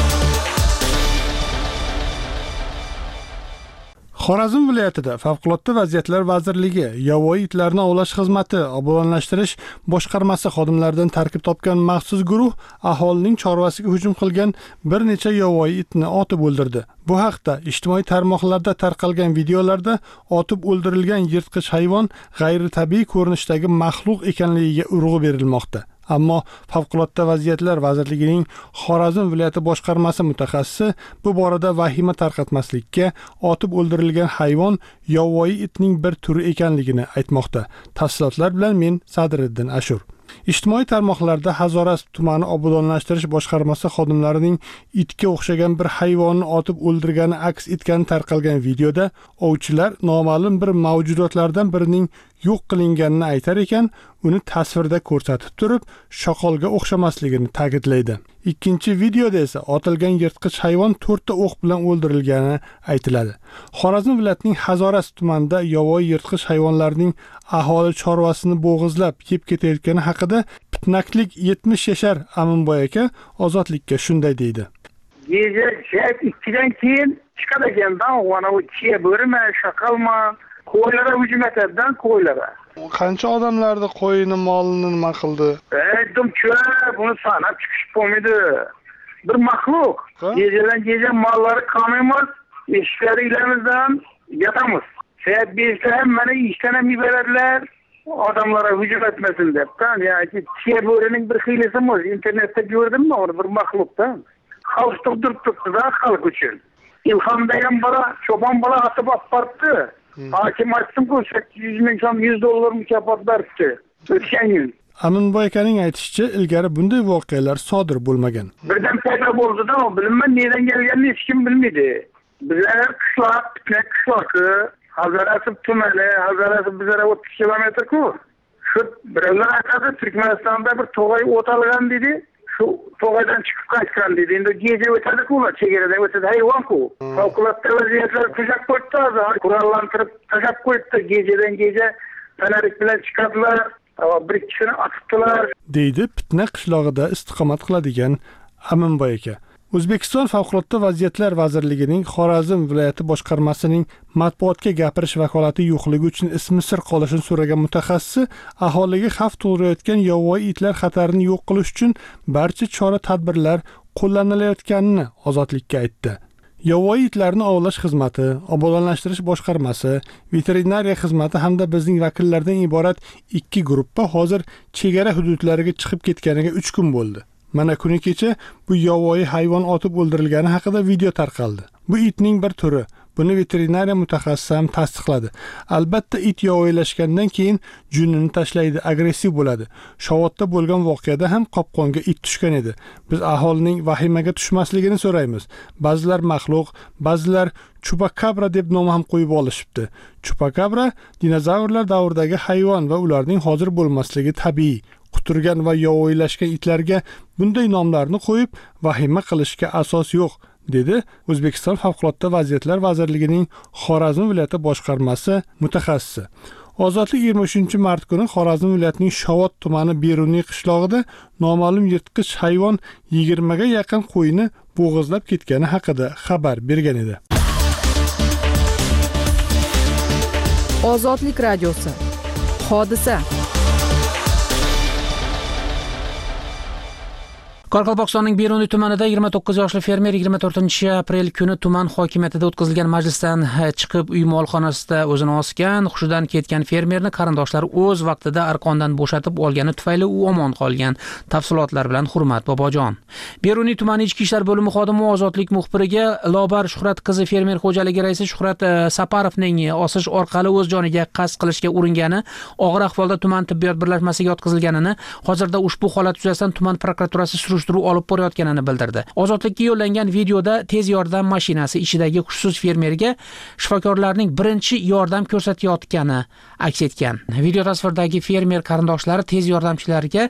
Xorazm viloyatida Favqulodda vaziyatlar vazirligi yovvoyi itlarni ovlash xizmati obodonlashtirish boshqarmasi xodimlaridan tarkib topgan maxsus guruh aholining chorvasiga hujum qilgan bir necha yovvoyi itni otib o'ldirdi. Bu haqda ijtimoiy tarmoqlarda tarqalgan videolarda otib o'ldirilgan yirtqich hayvon g'ayritabiiy ko'rinishdagi maxluq ekanligiga urg'u berilmoqda. Ammo Favqulodda vaziyatlar vazirligining Xorazm viloyati boshqarmasi mutaxassisi bu borada vahima tarqatmaslikka, otib o'ldirilgan hayvon yovvoyi itning bir turi ekanligini aytmoqda. Tafsilotlar bilan men Sadriddin Ashur. Ijtimoiy tarmoqlarda Hazoras tumani obodonlashtirish boshqarmasi xodimlarining itga o'xshagan bir hayvonni otib o'ldirgani aks etgan tarqalgan videoda ovchilar noma'lum bir mavjudotlardan birining yo'q qilinganini aytar ekan, uni tasvirda ko'rsatib turib, shoqolga o'xshamasligini ta'kidlaydi. Ikkinchi videoda esa otilgan yirtqich hayvon to'rtta o'q bilan o'ldirilgani aytiladi. Xorazm viloyatining Hazoras tumanida yovvoyi yirtqich hayvonlarning aholi chorvasini bo'g'izlab yeb ketayotgani haqida pitnaklik yetmish yashar Aminboy aka Ozodlikka shunday deydi. Gece saat ikkidan keyin chiqadi ekandan, ona u chiya bo'rima, shoqolma, qo'ylara hujum etadidan qo'ylara. Qancha odamlarni qo'yini molini nima qildi? Aytdim, ko'p, buni sanab chiqish bo'lmaydi. Bir maxluq. Gecedan gece mollari qolmaymiz, eshiklari ilamizdan yotamiz. Saat beshda ham mana ishdan ham yuboradilar, odamlarga hujum etmasin deb. Ya'ni chiya bo'rining bir xilisimiz internetda ko'rdimmi, bir maxluqdan. Xalq turib turibdi-da xalq uchun. Ilhomda ham bola, cho'pon bola atib olibdi. Hakim aytdim-ku, sakkiz yuz ming so'm yuz dollar mukofot beribdi o'tgan yil. Aminboy akaning aytishicha, ilgari bunday voqealar sodir bo'lmagan. Birdan paydo bo'ldi-da, bilmayman nerdan kelganini hech kim bilmaydi. Bizlar qishloq, Pitnak qishloqi, Hazorasib tumani, Hazorasib bizlar o'ttiz kilometr-ku. Shu birovlar aytadi, Turkmanistonda bir to'g'ay o't olgan dedi. Shu to'g'aydan chiqib qaytgan dedi. Endi gece o'tadi-ku, chegaradan o'tadi hayvon-ku. Favqulodda vaziyatlar kuzak qo'ydi, qurollantirib tashab qo'ydi. Gecedan gece tanarik bilan chiqadilar, bir ikkisini otibdilar, deydi Pitnak qishlog'ida istiqomat qiladigan Aminboy aka. O'zbekiston Favqulodda vaziyatlar vazirligining Xorazm viloyati boshqarmasining matbuotga gapirish vakolati yo'qligi uchun ismi sir qolishini so'ragan mutaxassis aholiga xavf tug'dirayotgan yovvoyi itlar xatarini yo'q qilish uchun barcha chora-tadbirlar qo'llanilayotganini Ozodlikka aytdi. Yovvoyi itlarni ovlash xizmati, obodonlashtirish boshqarmasi, veterinariya xizmati hamda bizning vakillardan iborat ikki guruhga hozir chegara hududlariga chiqib ketganiga uch kun bo'ldi. Mana kuni kecha bu yovvoyi hayvon otib o'ldirilgani haqida video tarqaldi. Bu itning bir turi. Buni veterinariya mutaxassisi ham tasdiqladi. Albatta it yovvoyilashgandan keyin junini tashlaydi, agressiv bo'ladi. Shovotda bo'lgan voqeada ham qopqonga it tushgan edi. Biz aholining vahimaga tushmasligini so'raymiz. Ba'zilar maxluq, ba'zilar chupakabra deb nom ham qo'yib olishibdi. Chupakabra dinozavrlar davridagi hayvon va ularning hozir bo'lmasligi tabiiy. Quturgan va yovvoyilashgan itlarga bunday nomlarni qo'yib vahima qilishga asos yo'q, dedi O'zbekiston Favqulodda vaziyatlar vazirligining Xorazm viloyati boshqarmasi mutaxassisi. Ozodlik yigirma uchinchi mart kuni Xorazm viloyatining Shovot tumani Beruniy qishlog'ida noma'lum yirtqich hayvon yigirma ga yaqin qo'yni bo'g'izlab ketgani haqida xabar bergan edi. Ozodlik radiosi. Hodisa. Qoraqalpog'istonning Beruniy tumanida yigirma to'qqiz yoshli fermer yigirma to'rtinchi aprel kuni tuman hokimiyatida o'tkazilgan majlisdan chiqib uy molxonasida o'zini osgan, hushidan ketgan fermerni qarindoshlari o'z vaqtida arqondan bo'shatib olgani tufayli u omon qolgan. Tafsilotlar bilan Hurmat Bobojon. Beruniy tumani ichki ishlar bo'limi xodimi Ozodlik muxbiriga Lobar Shuhrat qizi fermer xo'jaligi raisi Shuhrat Saparovning osish orqali o'z joniga qasd qilishga uringani, og'ir ahvolda tuman tibbiyot birlashmasiga yotqizilganini, hozirda ushbu holat yuzasidan tuman prokuraturasi surishtiruv olib borayotganini bildirdi. Ozodlikka yo'llangan videoda tez yordam mashinasi ichidagi hushsiz fermerga shifokorlarning birinchi yordam ko'rsatayotgani aks etgan. Video tasvirdagi fermer qarindoshlari tez yordamchilarga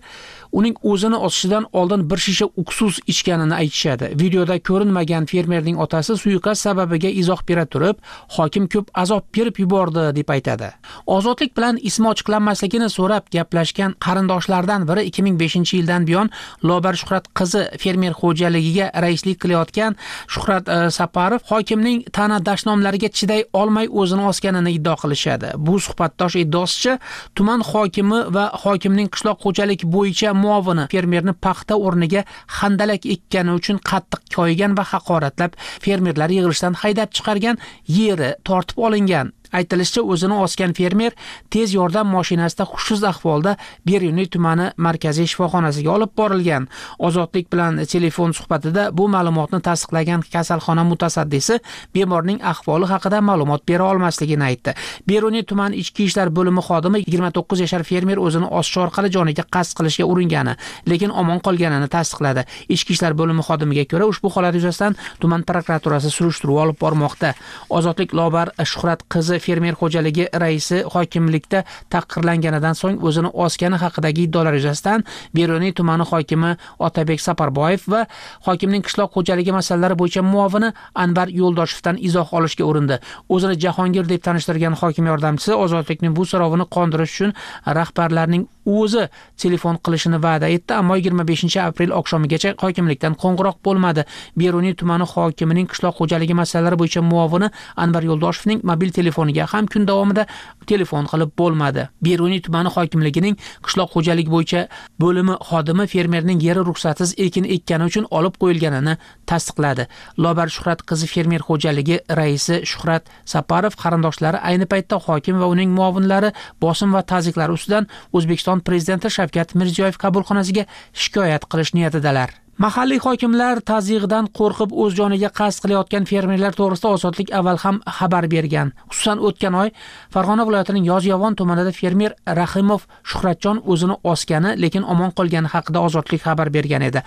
uning o'zini osishidan oldin bir shisha uksus ichganini aytishadi. Videoda ko'rinmagan fermerning otasi suiqasd sababiga izoh bera turib, hokim ko'p azob berib yubordi deb aytadi. Ozodlik bilan ismi ochiqlanmasligini so'rab gaplashgan qarindoshlardan biri ikki ming beshinchi yildan buyon Lobar Shuhrat qizi fermer xo'jaligiga raislik qilayotgan Shuhrat e, Saparov hokimning ta'na dashnomlariga chiday olmay o'zini osganini iddao qilishadi. Bu suhbatdosh iddaosicha, tuman hokimi va hokimning qishloq xo'jalik bo'yicha muovini fermerni paxta o'rniga handalak ekkani uchun qattiq koygan va haqoratlab, fermerlar yig'ilishdan haydab chiqargan, yeri tortib olingan. Aytilishicha, o'zini osgan fermer tez yordam mashinasida hushsiz ahvolda Beruniy tumani markaziy shifoxonasiga olib borilgan. Ozodlik bilan telefon suhbatida bu ma'lumotni tasdiqlagan kasalxona mutasaddisi bemorning ahvoli haqida ma'lumot bera olmasligini aytdi. Beruniy tuman ichki ishlar bo'limi xodimi yigirma to'qqiz yashar fermer o'zini osish orqali joniga qasd qilishga uringani, lekin omon qolganini tasdiqladi. Ichki ishlar bo'limi xodimiga ko'ra, ushbu holat yuzasidan tuman prokuraturasi surishtiruv olib bormoqda. Ozodlik Lobar Shuhrat qizi fermer xo'jaligi raisi hokimlikda taqdirlanganidan so'ng o'zini osgani haqidagi iddaolar yuzasidan Beruniy tumani hokimi Otabek Saparboyev va hokimning qishloq xo'jaligi masalalari bo'yicha muovini Anvar Yo'ldoshevdan izoh olishga urindi. O'zini Jahongir deb tanishtirgan hokim yordamchisi Ozodlikning bu so'rovini qondirish uchun rahbarlarning o'zi telefon qilishini va'da etdi, ammo yigirma beshinchi aprel oqshomigacha hokimlikdan qo'ng'iroq bo'lmadi. Beruniy tumani hokimining qishloq xo'jaligi masalalari bo'yicha muovini Anvar Yo'ldoshevning mobil telefoniga ham kun davomida telefon qilib bo'lmadi. Beruniy tumani hokimligining qishloq xo'jaligi bo'yicha bo'limi xodimi fermerning yeri ruxsatsiz ekin ekkani uchun olib qo'yilganini tasdiqladi. Lobar Shuhrat qizi fermer xo'jaligi raisi Shuhrat Saparov qarindoshlari ayni paytda hokim va uning muovinlari bosim va ta'ziyqlar ustidan O'zbekiston prezidenti Shavkat Mirziyoyev qabulxonasiga shikoyat qilish niyatidalar. Mahalliy hokimlar tazyiqdan qo'rqib o'z joniga qasd qilayotgan fermerlar to'g'risida Ozodlik avval ham xabar bergan. Xususan, o'tgan oy Farg'ona viloyatining Yozyovon tumanida fermer Rahimov Shuhratjon o'zini osgani, lekin omon qolgani haqida Ozodlik xabar bergan edi.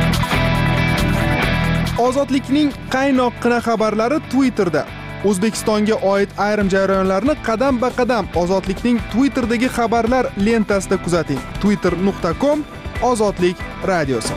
Ozodlikning qaynoqqina xabarlari Twitterda. O'zbekistonga oid ayrim jarayonlarni qadam-ba-qadam Ozodlikning Twitterdagi xabarlar lentasida kuzating. twitter nuqta com Ozodlik radiosi.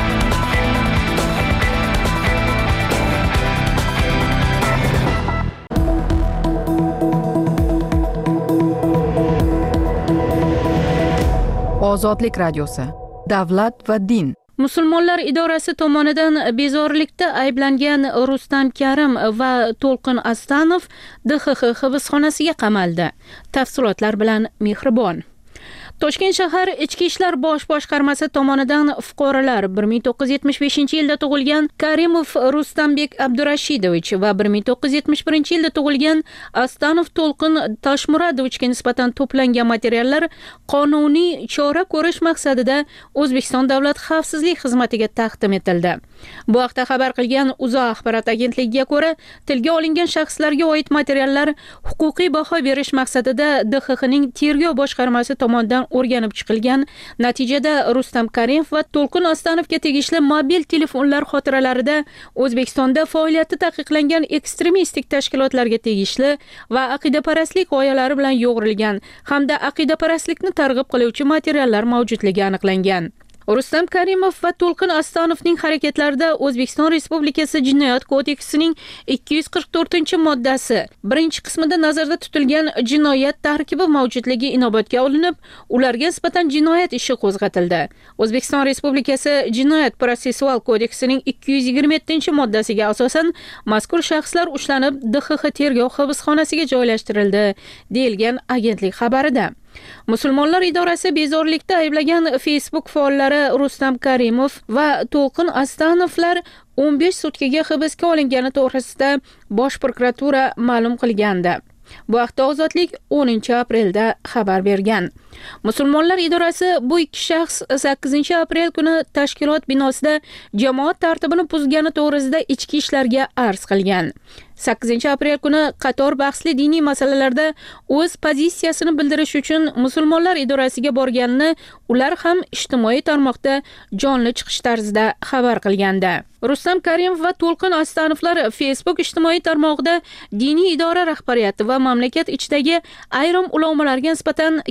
Ozodlik radiosi. Davlat va din. Musulmonlar idorasi tomonidan bezorilikda ayblangan Rustam Karim va To'lqin Astanov D X X hibsxonasiga qamaldi. Tafsilotlar bilan Mehribon. Toshkent shahar Ichki ishlar bosh boshqarmasi tomonidan fuqarolar bir ming to'qqiz yuz yetmish beshinchi yilda tug'ilgan Karimov Rustambek Abdurashidovich va bir ming to'qqiz yuz yetmish birinchi yilda tug'ilgan Astanov To'lqin Tashmuradovichga nisbatan to'plangan materiallar qonuniy chora ko'rish maqsadida O'zbekiston Davlat xavfsizlik xizmatiga taqdim etildi. Bu haqda xabar qilgan UZA axborot agentligiga ko'ra, tilga olingan shaxslarga oid materiallar huquqiy baho berish maqsadida D X Xning tergov boshqarmasi tomonidan o'rganib chiqilgan. Natijada Rustam Karimov va To'lqin Astanovga tegishli mobil telefonlar xotiralarida O'zbekistonda faoliyati taqiqlangan ekstremistik tashkilotlarga tegishli va aqidaparastlik g'oyalari bilan yo'g'rilgan hamda aqidaparastlikni targ'ib qiluvchi materiallar mavjudligi aniqlangan. Rustam Karimov va To'lqin Astanovning harakatlarida O'zbekiston Respublikasi Jinoyat kodeksining ikki yuz qirq to'rtinchi moddasi birinchi qismida nazarda tutilgan jinoyat tarkibi mavjudligi inobatga olinib, ularga nisbatan jinoyat ishi qo'zg'atildi. O'zbekiston Respublikasi Jinoyat protsessual kodeksining ikki yuz yigirma yettinchi moddasiga asosan mazkur shaxslar ushlanib D X X tergov hibsxonasiga joylashtirildi, deyilgan agentlik xabarida. Musulmonlar idorasi bezorilikda ayblagan Facebook faollari Rustam Karimov va To'lqin Astanovlar o'n besh sutkaga hibsga olingani to'g'risida Bosh prokuratura ma'lum qilgandi. Bu haqda Ozodlik o'ninchi aprelda xabar bergan. Musulmonlar idorasi bu ikki shaxs sakkizinchi aprel kuni tashkilot binosida jamoat tartibini buzgani to'g'risida ichki ishlarga arz qilgan. sakkizinchi aprel kuni qator bahsli diniy masalalarda o'z pozitsiyasini bildirish uchun musulmonlar idorasiga borganini ular ham ijtimoiy tarmoqda jonli chiqish tarzida xabar qilgandi. Rustam Karimov va To'lqin Astanovlar Facebook ijtimoiy tarmog'ida diniy idora rahbariyati va mamlakat ichidagi ayrim ulamolarga nisbatan keskin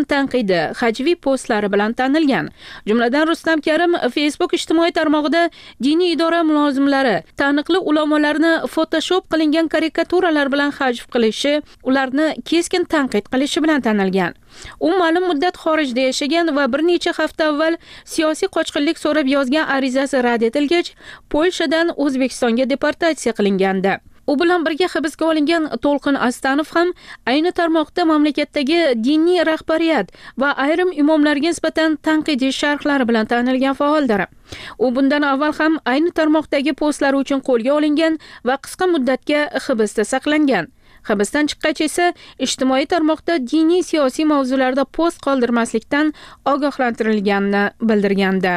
tanqidi, hajviy postlari bilan tanilgan. Jumladan Rustam Karim Facebook ijtimoiy tarmog'ida diniy idora mulozimlari taniqli ulamolarni Photoshop qilingan karikaturalar bilan hajv qilishi, ularni keskin tanqid qilishi bilan tanilgan. U ma'lum muddat xorijda yashagan va bir necha hafta avval siyosiy qochqinlik so'rab yozgan arizasi rad etilgach, Polshadan O'zbekistonga deportatsiya qilingandi. U bilan birga hibsga olingan To'lqin Astanov ham ayni tarmoqda mamlakatdagi diniy rahbariyat va ayrim imomlarga nisbatan tanqidiy sharhlari bilan tanilgan faoldir. U bundan avval ham ayni tarmoqdagi postlari uchun qo'lga olingan va qisqa muddatga hibsda saqlangan. Hibsdan chiqqach esa ijtimoiy tarmoqda diniy siyosiy mavzularda post qoldirmaslikdan ogohlantirilganini bildirgandi.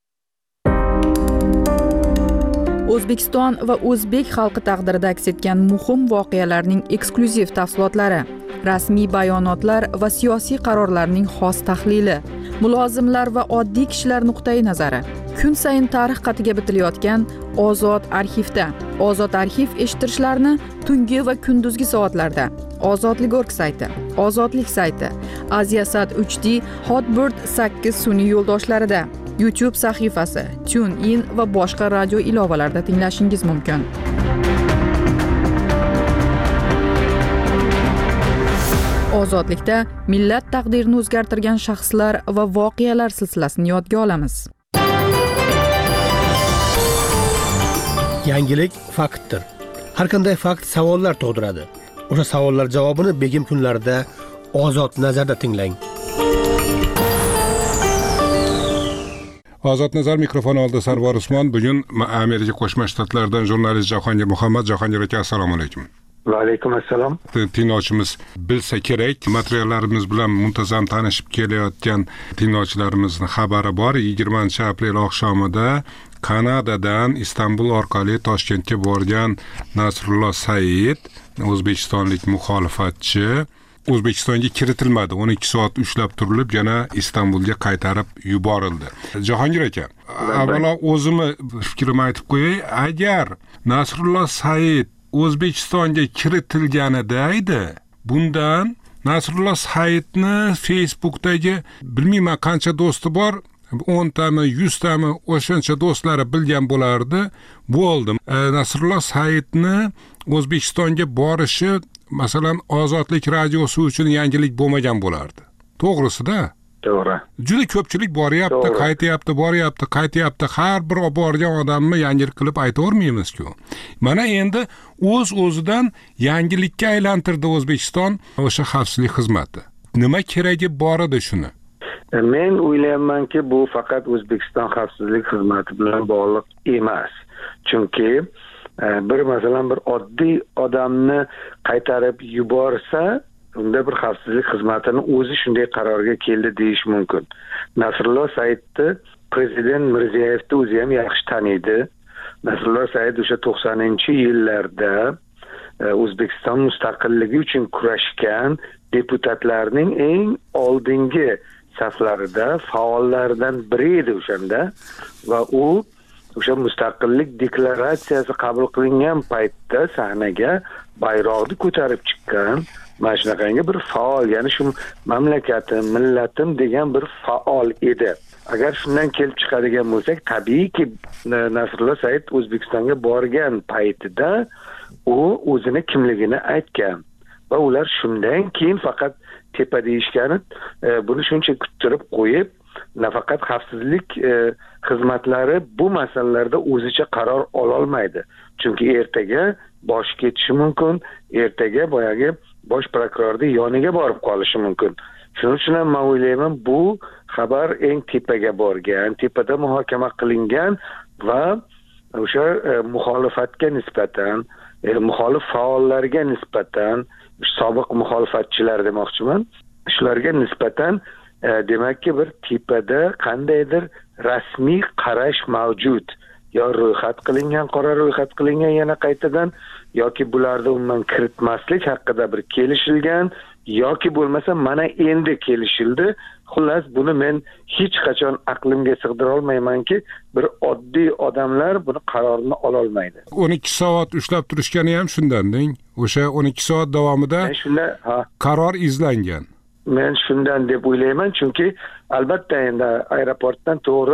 O'zbekiston va o'zbek xalqi taqdirida aks etgan muhim voqealarning eksklyuziv tafsilotlari, rasmiy bayonotlar va siyosiy qarorlarning xos tahlili, mulozimlar va oddiy kishilar nuqtai nazari. Kun sayin tarix qatiga bitilayotgan Ozod arxivda. Ozod arxiv eshittirishlarni tungi va kunduzgi soatlarda Ozodlik.org sayti, Ozodlik sayti, Aziyasat uch D, Hotbird sakkiz sun'iy yo'ldoshlarida, YouTube sahifasi, TuneIn va boshqa radio ilovalarida tinglashingiz mumkin. Ozodlikda millat taqdirini o'zgartirgan shaxslar va voqealar silsilasini yodga olamiz. Yangilik faktdir. Har qanday fakt savollar tug'diradi. O'sha savollar javobini begim kunlarida Ozod nazarda tinglang. Ozod nazar mikrofon oldida Sarvar Usmon. Bugun Amerika Qo'shma Shtatlaridan jurnalist Jahongir Muhammad. Jahongir aka, assalomu alaykum. Va alaykum assalom. Tinglovchimiz bilsa kerak, materiallarimiz bilan muntazam tanishib kelayotgan tinglovchilarimizning xabari bor. yigirmanchi aprel oqshomida Kanadadan Istanbul orqali Toshkentga borgan Nasrullo Said, o'zbekistonlik muxolifatchi, O'zbekistonga kiritilmadi. o'n ikki soat ushlab turilib, yana Istanbulga qaytarib yuborildi. Jahongir aka, avvalo o'zimni fikrimni aytib qo'yay. Agar Nasrullo Said O'zbekistonga kiritilganida edi, bundan Nasrullo Saidni Facebookdagi bilmayman qancha do'sti bor, o'ntami, yuztami o'shancha do'stlari bilgan bo'lardi. Bo'ldi. E, Nasrullo Saidni O'zbekistonga borishi masalan Ozodlik radiosi uchun yangilik bo'lmagan bo'lardi. To'g'risi-da? To'g'ri. Juda ko'pchilik boryapti, qaytyapti, boryapti, qaytyapti. Har bir borgan odamni yangilik qilib aytavermaymiz-ku. Mana endi o'z-o'zidan yangilikka aylantirdi O'zbekiston o'sha xavfsizlik xizmati. Nima keragi bor edi shuni? Men o'ylaymanki, bu faqat O'zbekiston xavfsizlik xizmati bilan bog'liq emas. Chunki bir masalan bir oddiy odamni qaytarib yuborsa, unda bir xavfsizlik xizmatini o'zi shunday qarorga keldi deyish mumkin. Nasrullo Saidni prezident Mirziyoyevni o'zi ham yaxshi taniydi. Nasrullo Said o'sha to'qsoninchi yillarda O'zbekiston mustaqilligi uchun kurashgan deputatlarning eng oldingi saflarida faollaridan biri edi o'shanda va u o'sha mustaqillik deklaratsiyasi qabul qilingan paytda sahnaga bayroqni ko'tarib chiqqan mana shunaqangi bir faol, ya'ni shu mamlakatim, millatim degan bir faol edi. Agar shundan kelib chiqadigan bo'lsak, tabiiyki Nasrullo Said O'zbekistonga borgan paytida u o'zini kimligini aytgan va ular shundan keyin faqat tepa deyishgani buni shuncha kuttirib qo'yib, nafaqat xavfsizlik e, xizmatlari bu masalalarda o'zicha qaror ola olmaydi. Chunki ertaga bosh ketishi mumkin, ertaga boyagi bosh prokurorning yoniga borib qolishi mumkin. Shuning uchun ham men o'ylayman, bu xabar eng tepaga borgan, tepada muhokama qilingan va o'sha e, muxolifatga nisbatan, e, muxolif faollarga nisbatan, sobiq muxolifatchilar demoqchiman, shularga nisbatan e, demakki bir tepada qandaydir rasmiy qarash mavjud. Yo ro'yxat qilingan, qora ro'yxat qilingan yana qaytadan, yoki bularni umuman kiritmaslik haqida bir kelishilgan, yoki bo'lmasa mana endi kelishildi. Xullas, buni men hech qachon aqlimga sig'dira olmaymanki, bir oddiy odamlar buni qarorini ola olmaydi. o'n ikki soat ushlab turishgani ham shundan-deng. O'sha o'n ikki soat davomida shunda ha qaror izlangan. men shundan deb o'ylayman, chunki albatta endi aeroportdan to'g'ri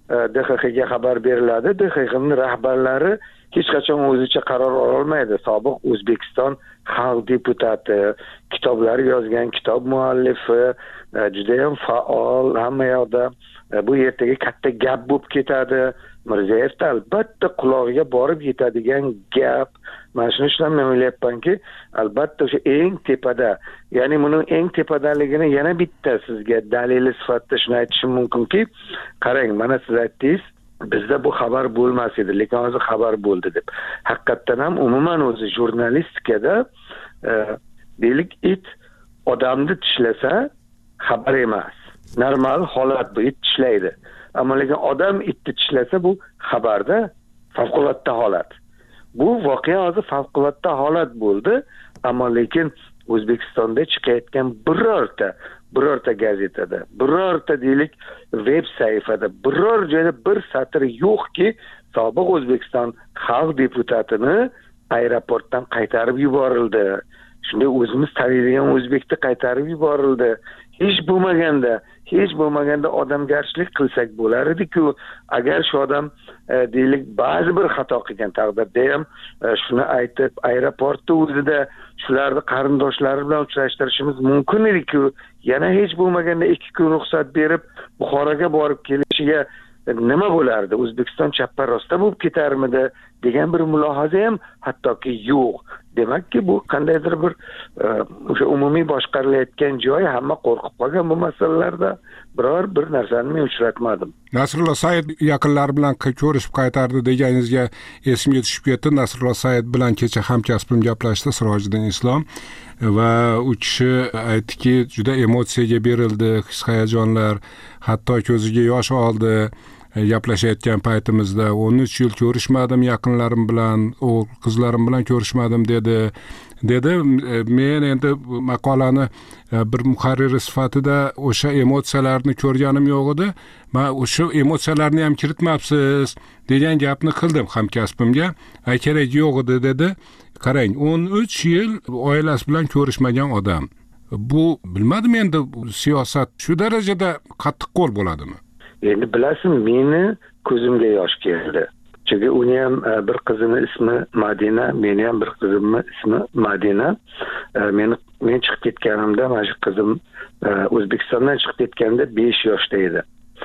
D X Xga xabar beriladi. D X Xning rahbarlari hech qachon o'zicha qaror ola olmaydi. Sobiq O'zbekiston xalq deputati, kitoblar yozgan, kitob muallifi, juda ham faol, hamma yoqda bu ertaga katta gap bo'lib ketadi. Mirzayevda albatta qulog'iga borib yetadigan gap. Mana shuni uchun men o'ylayapmanki, albatta o'sha eng tepada, ya'ni buni eng tepadaligini yana bitta sizga dalili sifatida shuni aytishim mumkinki, qarang, mana siz aytdingiz, bizda bu xabar bo'lmas edi, lekin hozir xabar bo'ldi deb. Haqiqatdan ham umuman o'zi jurnalistikada e, deylik, it odamni tishlasa xabar emas. Normal holat bu, it tishlaydi. Ammo lekin odam itni tishlasa bu xabarda favqulodda holat. Bu voqea hozir favqulodda holat bo'ldi, ammo lekin O'zbekistonda chiqayotgan birorta birorta gazetada, birorta deylik veb sayfada, biror joyda bir satr yo'qki, sobiq O'zbekiston xalq deputatini aeroportdan qaytarib yuborildi. Shunday o'zimiz taniydigan o'zbekni qaytarib yuborildi. Hech bo'lmaganda, hech bo'lmaganda odamgarchilik qilsak bo'lar edi-ku, agar shu odam e, deylik ba'zi bir xato qilgan taqdirda ham e, shuni aytib, aeroportda o'zida shularni qarindoshlari bilan uchrashtirishimiz mumkin edi-ku, yana hech bo'lmaganda ikki kun ruxsat berib Buxoroga borib kelishiga nima bo'lardi? O'zbekiston chappa rosta bo'lib ketarmidi degan bir mulohaza ham hattoki yo'q. Demakki, bu qandaydir bir o'sha umumiy boshqarilayotgan joy, hamma qo'rqib qolgan bu masalalarda biror bir narsani men uchratmadim. Nasrullo Said yaqinlari bilan ko'rishib qaytardi deganingizga esimga tushib ketdi. Nasrullo Said bilan kecha hamkasbim gaplashdi, Sirojiddin Islom, va u kishi aytdiki, juda emotsiyaga berildi, his-hayajonlar, hatto ko'ziga yosh oldi. Gaplashayotgan paytimizda o'n uch yil ko'rishmadim yaqinlarim bilan, o'g'il qizlarim bilan ko'rishmadim dedi. Dedi, men endi maqolani bir muharrir sifatida o'sha emotsiyalarni ko'rganim yo'q edi. Men o'sha emotsiyalarni ham kiritmabsiz degan gapni qildim hamkasbimga. Ay, kerak yo'q edi dedi. Qarang, o'n uch yil oilasi bilan ko'rishmagan odam. Bu bilmadim, endi siyosat shu darajada qattiqqo'l bo'ladimi? Endi bilasizmi, meni ko'zimga yosh keldi. Chunki uni ham bir qizini ismi Madina, meni ham bir qizimni ismi Madina. Men men chiqib ketganimda, mana shu qizim O'zbekistondan chiqib ketganda besh yoshda edi.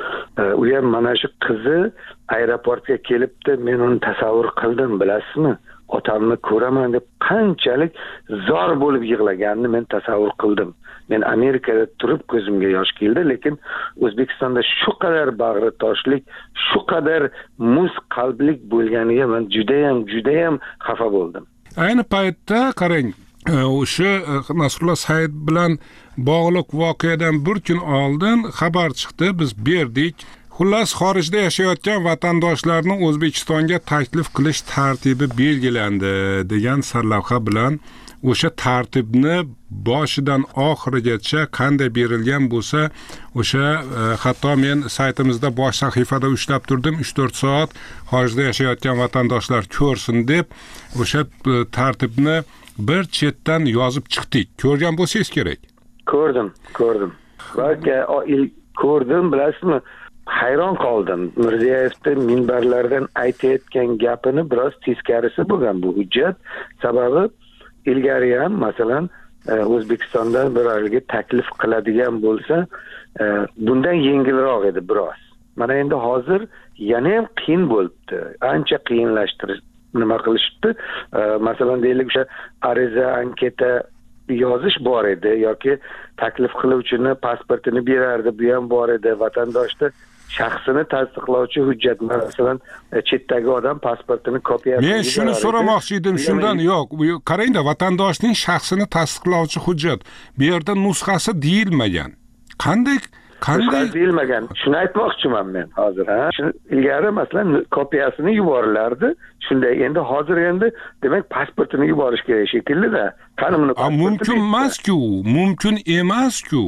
U ham mana shu qizi aeroportga kelibdi, men uni tasavvur qildim, bilasizmi? Otamni ko'raman deb qanchalik zor bo'lib yig'laganini men tasavvur qildim. Men Amerikada turib ko'zimga yosh keldi, lekin O'zbekistonda shu qadar bag'ri toshlik, shu qadar muz qalblik bo'lganiga men juda ham, juda ham xafa bo'ldim. Ayni paytda qarang, o'sha Nasrullo Said bilan bog'liq voqeadan bir kun oldin xabar chiqdi, biz berdik. Xullas, xorijda yashayotgan vatandoshlarning O'zbekistonga taklif qilish tartibi belgilandi degan sarlavha bilan o'sha tartibni boshidan oxirigacha qanday berilgan bo'lsa, o'sha hatto men saytimizda bosh sahifada ushlab turdim, uch to'rt soat xorijda yashayotgan vatandoshlar ko'rsin deb o'sha tartibni bir chetdan yozib chiqdik. Ko'rgan bo'lsangiz kerak. Ko'rdim, ko'rdim. Balki ko'rdim, bilasizmi? Hayron qoldim. Mirzayevning minbarlardan aytayotgan gapini biroz teskarisi bo'lgan bu hujjat. Sababi ilgari ham masalan O'zbekistondan bir ayolga taklif qiladigan bo'lsa, bundan yengilroq edi biroz. Mana endi hozir yana ham qiyin bo'libdi. Ancha qiyinlashtirish nima qilishdi? Masalan deylik, o'sha ariza, anketa yozish bor edi yoki taklif qiluvchini pasportini berardi, bu ham bor edi. Vatandoshni shaxsini tasdiqlovchi hujjat, masalan, chetdagi odam pasportini kopiyasi. Men shuni so'ramoqchi edim, shundan yo'q. Qarangda, vatandoshning shaxsini tasdiqlovchi hujjat. Bu yerda nusxasi deyilmagan. Qanday qanday deyilmagan? Shuni aytmoqchiman men hozir, ha? Shuni ilgari masalan kopiyasini yuborilardi. Shunday, endi hozir endi demak pasportini yuborish kerak shekilli-da. Qani buni mumkin emas-ku, mumkin emas-ku.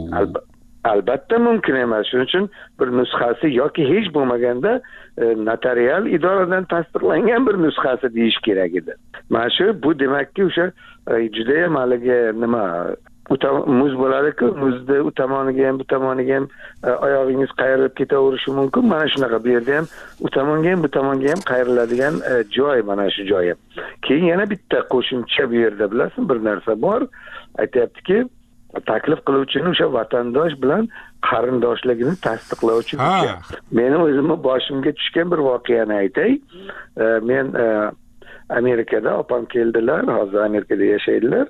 Albatta mumkin emas. Shuning uchun bir nusxasi yoki hech bo'lmaganda notarial idoradan tasdiqlangan bir nusxasi deyish kerak edi. Mana shu bu demakki o'sha juda ham haligi nima muz bo'ladi-ku, muzni u tomoniga ham, bu tomoniga ham oyog'ingiz qayrilib ketaverishi mumkin. Mana shunaqa bu yerda ham u tomonga ham, bu tomonga ham qayriladigan joy mana shu joyi. Keyin yana bitta qo'shimcha bu yerda bilasizmi, bir narsa bor. Aytayaptiki, taklif qiluvchini o'sha vatandosh bilan qarindoshligini tasdiqlovchi hujjat. Meni o'zimni boshimga tushgan bir voqeani aytay. Men Amerikada opam keldilar, hozir Amerikada yashaydilar.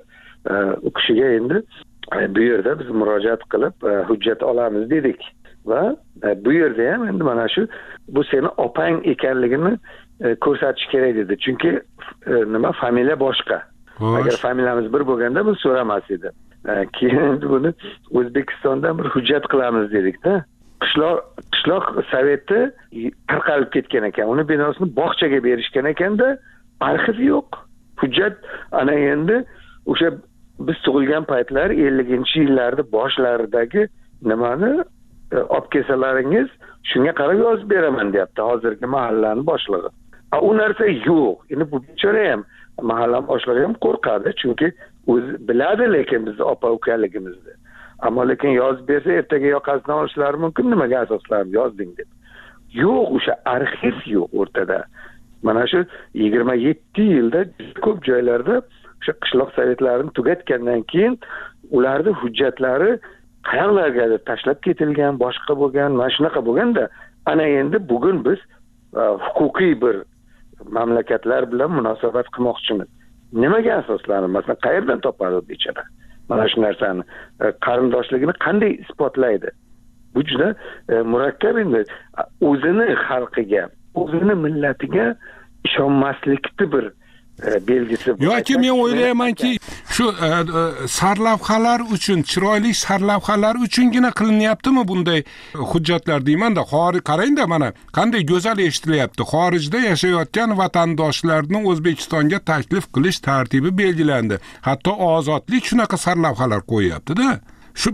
U kishiga endi bu yerda biz murojaat qilib hujjat olamiz dedik va bu yerda ham endi mana shu bu seni opang ekanligini ko'rsatish kerak dedi. Chunki nima familiya boshqa. Agar familiyamiz bir bo'lganda bu so'ramas edi. Keyin endi buni O'zbekistondan bir hujjat qilamiz dedik-da. Qishloq qishloq soveti tarqalib ketgan ekan. Uni binosini bog'chaga berishgan ekanda, arxiv yo'q. Hujjat ana endi o'sha biz tug'ilgan paytlar elliginchi yillarda boshlaridagi nimani olib kelsalaringiz shunga qarab yozib beraman deyapti hozirgi mahallani boshlig'i. U narsa yo'q. Endi bu bechora ham mahalla boshlig'i ham qo'rqadi, chunki o'zi biladi lekin bizni opa ukaligimizni. Ammo lekin yozib bersa ertaga yoqasidan olishlari mumkin, nimaga asoslanib yozding deb. Yo'q, o'sha arxiv yo'q o'rtada. Mana shu yigirma yetti yilda ko'p joylarda o'sha qishloq sovetlarini tugatgandan keyin ularning hujjatlari qayerlargadir tashlab ketilgan, boshqa bo'lgan, mana shunaqa bo'lganda, ana endi bugun biz huquqiy bir mamlakatlar bilan munosabat qilmoqchimiz. Nimaga asoslanib, masalan, qayerdan topadi bechora? Mana shu narsani qarindoshligini qanday isbotlaydi? Bu juda murakkab endi o'zini xalqiga, o'zini millatiga ishonmaslikni bir belgisi bu. Yoki men o'ylaymanki, shu sarlavhalar uchun, chiroyli sarlavhalar uchungina qilinyaptimi bunday hujjatlar deyman-da. Qarang-da, mana qanday go'zal eshitilyapti. Xorijda yashayotgan vatandoshlarni O'zbekistonga taklif qilish tartibi belgilandi. Hatto ozodlik shunaqa sarlavhalar qo'yapti-da. Shu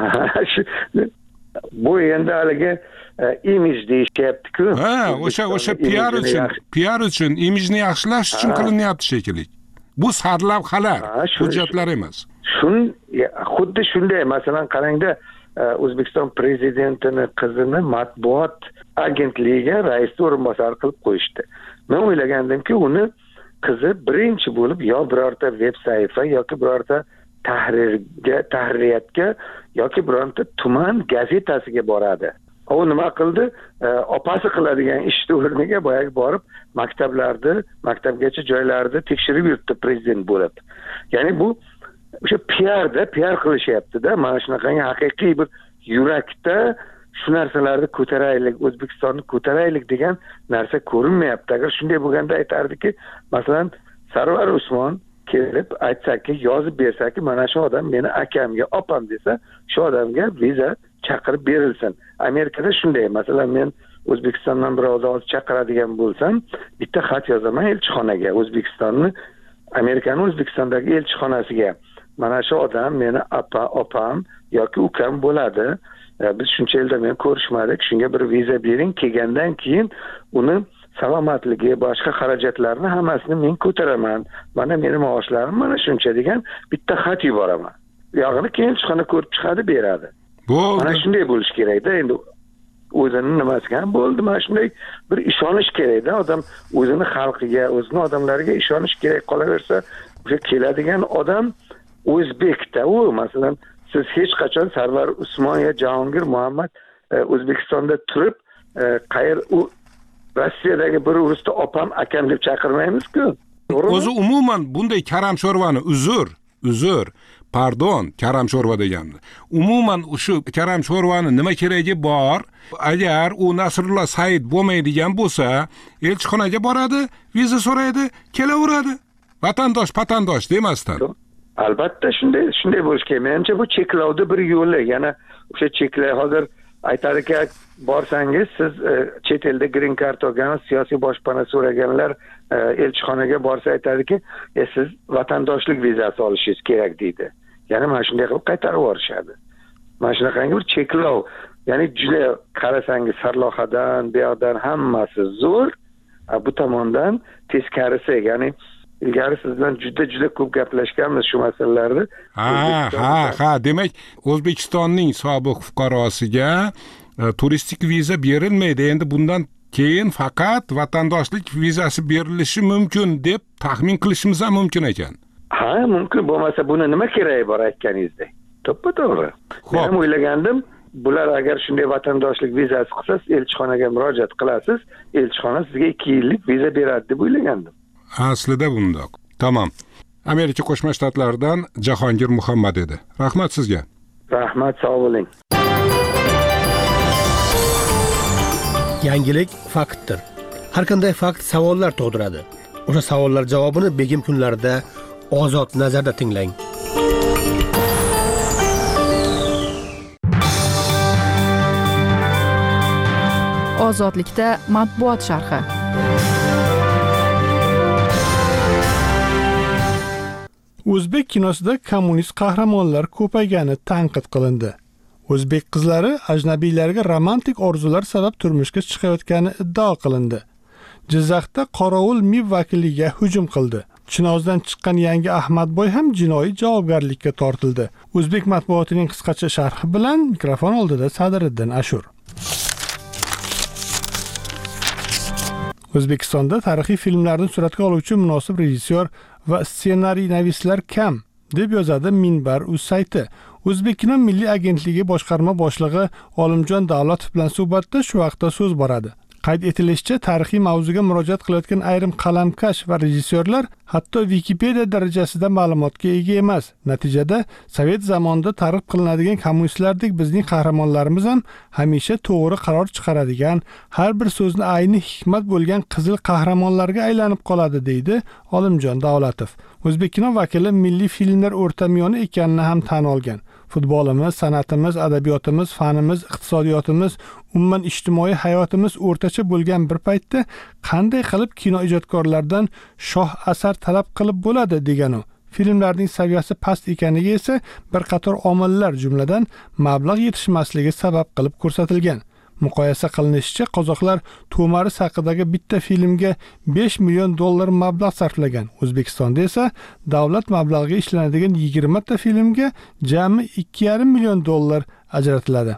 bu endi haligi imij deyishyapti-ku. Ha, o'sha o'sha P R uchun, P R uchun, imijni yaxshilash uchun qilinyapti shekilli. Bu sarlavhalar, hujjatlar emas. Shun xuddi shunday, masalan, qarangda, O'zbekiston prezidentining qizini matbuot agentligiga rais o'rinbosari qilib qo'yishdi. Men o'ylagandimki, uni qizi birinchi bo'lib yo birorta veb sahifa yoki birorta tahrirga, tahririyatga yoki bironta tuman gazetasiga boradi. U nima qildi? Opasi qiladigan ishni o'rniga boyagi borib maktablarda, maktabgacha joylarda tekshirib yuribdi prezident bo'lib. Ya'ni bu o'sha P R'da, P R qilishyapti-da. Mana shunaqangi haqiqiy bir yurakda shu narsalarni ko'taraylik, O'zbekistonni ko'taraylik degan narsa ko'rinmayapti. Agar shunday bo'lganda aytardiki, masalan, Sarvar Usmon kelib aytsaki, yozib bersaki, mana shu odam meni akamga, opam desa, shu odamga viza chaqirib berilsin. Amerikada shunday, masalan, men O'zbekistondan birovni olib chaqiradigan bo'lsam, bitta xat yozaman elchixonaga, O'zbekistonni, Amerikaning O'zbekistondagi elchixonasiga. Mana shu odam meni apa, opam yoki ukam bo'ladi. Biz shuncha yilda men ko'rishmadik, shunga bir viza bering, kelgandan keyin uni salomatligi, boshqa xarajatlarni hammasini men ko'taraman. Mana meni maoshlarim mana shuncha degan bitta xat yuboraman. Yog'ini keyin elchixona ko'rib chiqadi, beradi. Bo'ldi. Mana shunday bo'lish kerak-da. Endi o'zining nimasiga ham bo'ldi, mana shunday bir ishonish kerak-da. Odam o'zini xalqiga, o'zini odamlariga ishonish kerak. Qolaversa, o'sha keladigan odam o'zbekda. U, masalan, siz hech qachon Sarvar Usmon yo Jahongir Muhammad O'zbekistonda turib, qayer u Rossiyadagi bir urusda opam, akam deb chaqirmaymiz-ku. O'zi umuman bunday karam sho'rvani uzr, uzr Pardon, karam sho'rva degandim. Umuman shu karam sho'rvani nima keragi bor? Agar u Nasrullo Said bo'lmaydigan bo'lsa, elchixonaga boradi, viza so'raydi, kelaveradi. Vatandosh, patandosh demasdan. Albatta shunday, shunday bo'lish kerak. Menimcha bu cheklovning bir yo'li. Yana o'sha cheklar hozir aytadiki, borsangiz siz chet elda green card olgan, siyosiy boshpana so'raganlar elchixonaga borsa aytadiki, "E siz vatandoshlik vizasi olishingiz kerak" deydi. Ya'ni mana shunday qilib qaytarib yuborishadi. Mana shunaqangi bir cheklov, ya'ni juda qarasangiz sarlavhadan, bu yoqdan hammasi zo'r, bu tomondan teskarisi, ya'ni ilgari siz bilan juda juda ko'p gaplashganmiz shu masalalarni. Ha, ha, ha, demak, O'zbekistonning sobiq fuqarosiga e, turistik viza berilmaydi. Endi bundan keyin faqat vatandoshlik vizasi berilishi mumkin deb taxmin qilishimiz ham mumkin ekan. Ha, mumkin. Bo'lmasa buni nima keragi bor aytganingizdek? To'ppa-to'g'ri. Men ham o'ylagandim, bular agar shunday vatandoshlik vizasi qilsa, elchixonaga murojaat qilasiz, elchixona sizga ikki yillik viza beradi deb o'ylagandim. Aslida bundoq. Tamam. Amerika Qo'shma Shtatlaridan Jahongir Muhammad edi. Rahmat sizga. Rahmat, sog' bo'ling. Yangilik faktdir. Har qanday fakt savollar tug'diradi. O'sha savollar javobini begim kunlarida Ozod nazarda tinglang. Ozodlikda matbuot sharhi. O'zbek kinosida kommunist qahramonlar ko'paygani tanqid qilindi. O'zbek qizlari ajnabiylarga romantik orzular sabab turmushga chiqayotgani iddao qilindi. Jizzaxda qorovul MIB vakiliga hujum qildi. Chinozdan chiqqan yangi Ahmadboy ham jinoiy javobgarlikka tortildi. O'zbek matbuotining qisqacha sharhi bilan mikrofon oldida Sadiriddin Ashur. O'zbekistonda tarixiy filmlarni suratga oluvchi munosib rejissyor va ssenariynavislar kam, deb yozadi Minbar.uz sayti. O'zbek kino milliy agentligi boshqarma boshlig'i Olimjon Davlatov bilan suhbatda shu vaqtda so'z boradi. Qayd etilishicha, tarixiy mavzuga murojaat qilayotgan ayrim qalamkash va rejissyorlar hatto Wikipedia darajasida ma'lumotga ega emas. Natijada Sovet zamonida targ'ib qilinadigan kommunistlardek bizning qahramonlarimiz ham hamisha to'g'ri qaror chiqaradigan, har bir so'zni ayni hikmat bo'lgan qizil qahramonlarga aylanib qoladi, deydi Olimjon Davlatov. O'zbek kino vakili milliy filmlar o'rtamiyoni ekanini ham tan olgan. Futbolimiz, san'atimiz, adabiyotimiz, fanimiz, iqtisodiyotimiz, umuman ijtimoiy hayotimiz o'rtacha bo'lgan bir paytda qanday qilib kino ijodkorlaridan shoh asar talab qilib bo'ladi degan u. Filmlarning saviyasi past ekaniga esa bir qator omillar, jumladan mablag' yetishmasligi sabab qilib ko'rsatilgan. Muqoyasa qilinishicha, qozoqlar To'maris haqidagi bitta filmga besh million dollar mablag' sarflagan. O'zbekistonda esa davlat mablag'iga ishlanadigan yigirma ta filmga jami ikki yarim million dollar ajratiladi.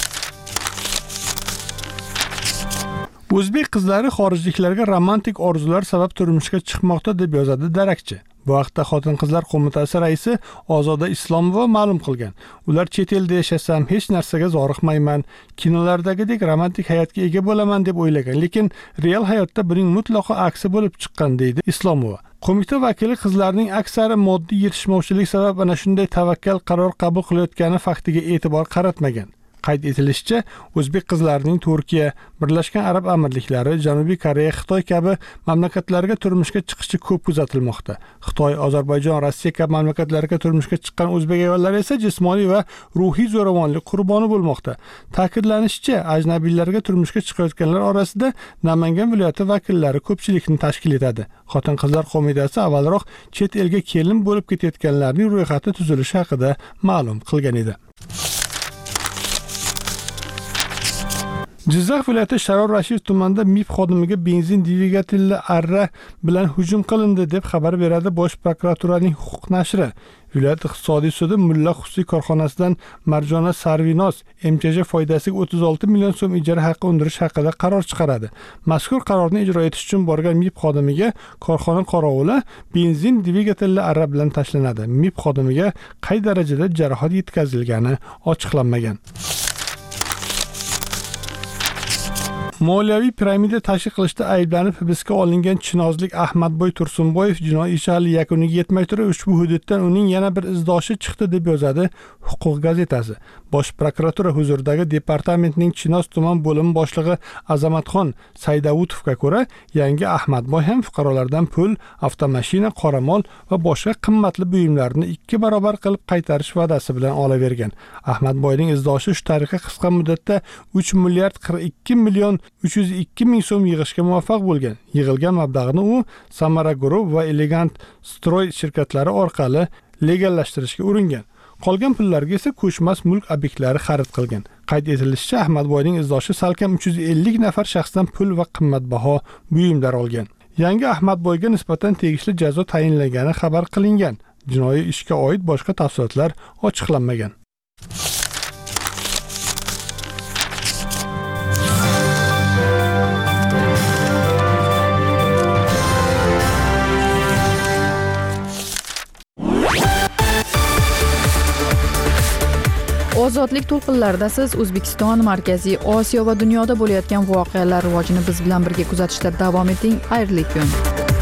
O'zbek qizlari xorijliklarga romantik orzular sabab turmushga chiqmoqda, deb yozadi Darakchi. Bu haqda Xotin-qizlar qo'mitasi raisi Ozoda Islomova ma'lum qilgan. Ular chet elda yashasam hech narsaga zoriqmayman, kinolardagidek romantik hayotga ega bo'laman deb o'ylagan, lekin real hayotda buning mutlaqo aksi bo'lib chiqqan, deydi Islomova. Qo'mita vakili qizlarning aksari moddiy yetishmovchilik sabab ana shunday tavakkal qaror qabul qilayotgani faktiga e'tibor qaratmagan. Qayd etilishicha, o'zbek qizlarining Turkiya, Birlashgan Arab Amirliklari, Janubiy Koreya, Xitoy kabi mamlakatlarga turmushga chiqishi ko'p kuzatilmoqda. Xitoy, Ozarbayjon, Rossiya kabi mamlakatlarga turmushga chiqqan o'zbek ayollari esa jismoniy va ruhiy zo'ravonlik qurboni bo'lmoqda. Ta'kidlanishicha, ajnabiylarga turmushga chiqayotganlar orasida Namangan viloyati vakillari ko'pchilikni tashkil etadi. Xotin-qizlar qo'mitasi avvalroq chet elga kelin bo'lib ketayotganlarning ro'yxati tuzilishi haqida ma'lum qilgan edi. Jizzax viloyati Sharor Rashid tumanida MIB xodimiga benzin dvigatelli arra bilan hujum qilindi, deb xabar beradi Bosh prokuraturaning huquq nashri. Viloyat iqtisodiy sudi Mulla xususiy korxonasidan Marjona Sarvinos M T J foydasiga o'ttiz olti million so'm ijara haqqi undirish haqida qaror chiqaradi. Mazkur qarorni ijro etish uchun borgan MIB xodimiga korxona qorovuli benzin dvigatelli arra bilan tashlanadi. MIB xodimiga qay darajada jarohat yetkazilgani ochiqlanmagan. Moliyaviy piramida tashkil qilishda ayblanib hibsga olingan chinozlik Ahmadboy Tursunboyev jinoiy ishi hali yakuniga yetmay turib ushbu hududdan uning yana bir izdoshi chiqdi, deb yozadi Huquq gazetasi. Bosh prokuratura huzuridagi departamentning Chinoz tuman bo'limi boshlig'i Azamatxon Saydavutovga ko'ra, yangi Ahmadboy ham fuqarolardan pul, avtomashina, qoramol va boshqa qimmatli buyumlarni ikki barobar qilib qaytarish va'dasi bilan olavergan. Ahmadboyning izdoshi shu tariqa qisqa muddatda uch milliard qirq ikki million uch yuz ikki ming so'm yig'ishga muvaffaq bo'lgan. Yig'ilgan mablag'ni u Samara Group va Elegant Stroy shirkatlari orqali legallashtirishga uringan. Qolgan pullarga esa ko'chmas mulk obyektlari xarid qilgan. Qayd etilishicha, Ahmadboyning izdoshi salkam uch yuz ellik nafar shaxsdan pul va qimmatbaho buyumlar olgan. yangi Ahmadboyga nisbatan tegishli jazo tayinlangani xabar qilingan. Jinoiy ishga oid boshqa tafsilotlar ochiqlanmagan. Ozodlik to'lqinlarida siz O'zbekiston, Markaziy Osiyo va dunyoda bo'layotgan voqealar rivojini biz bilan birga kuzatishda davom eting. Xayrli kun.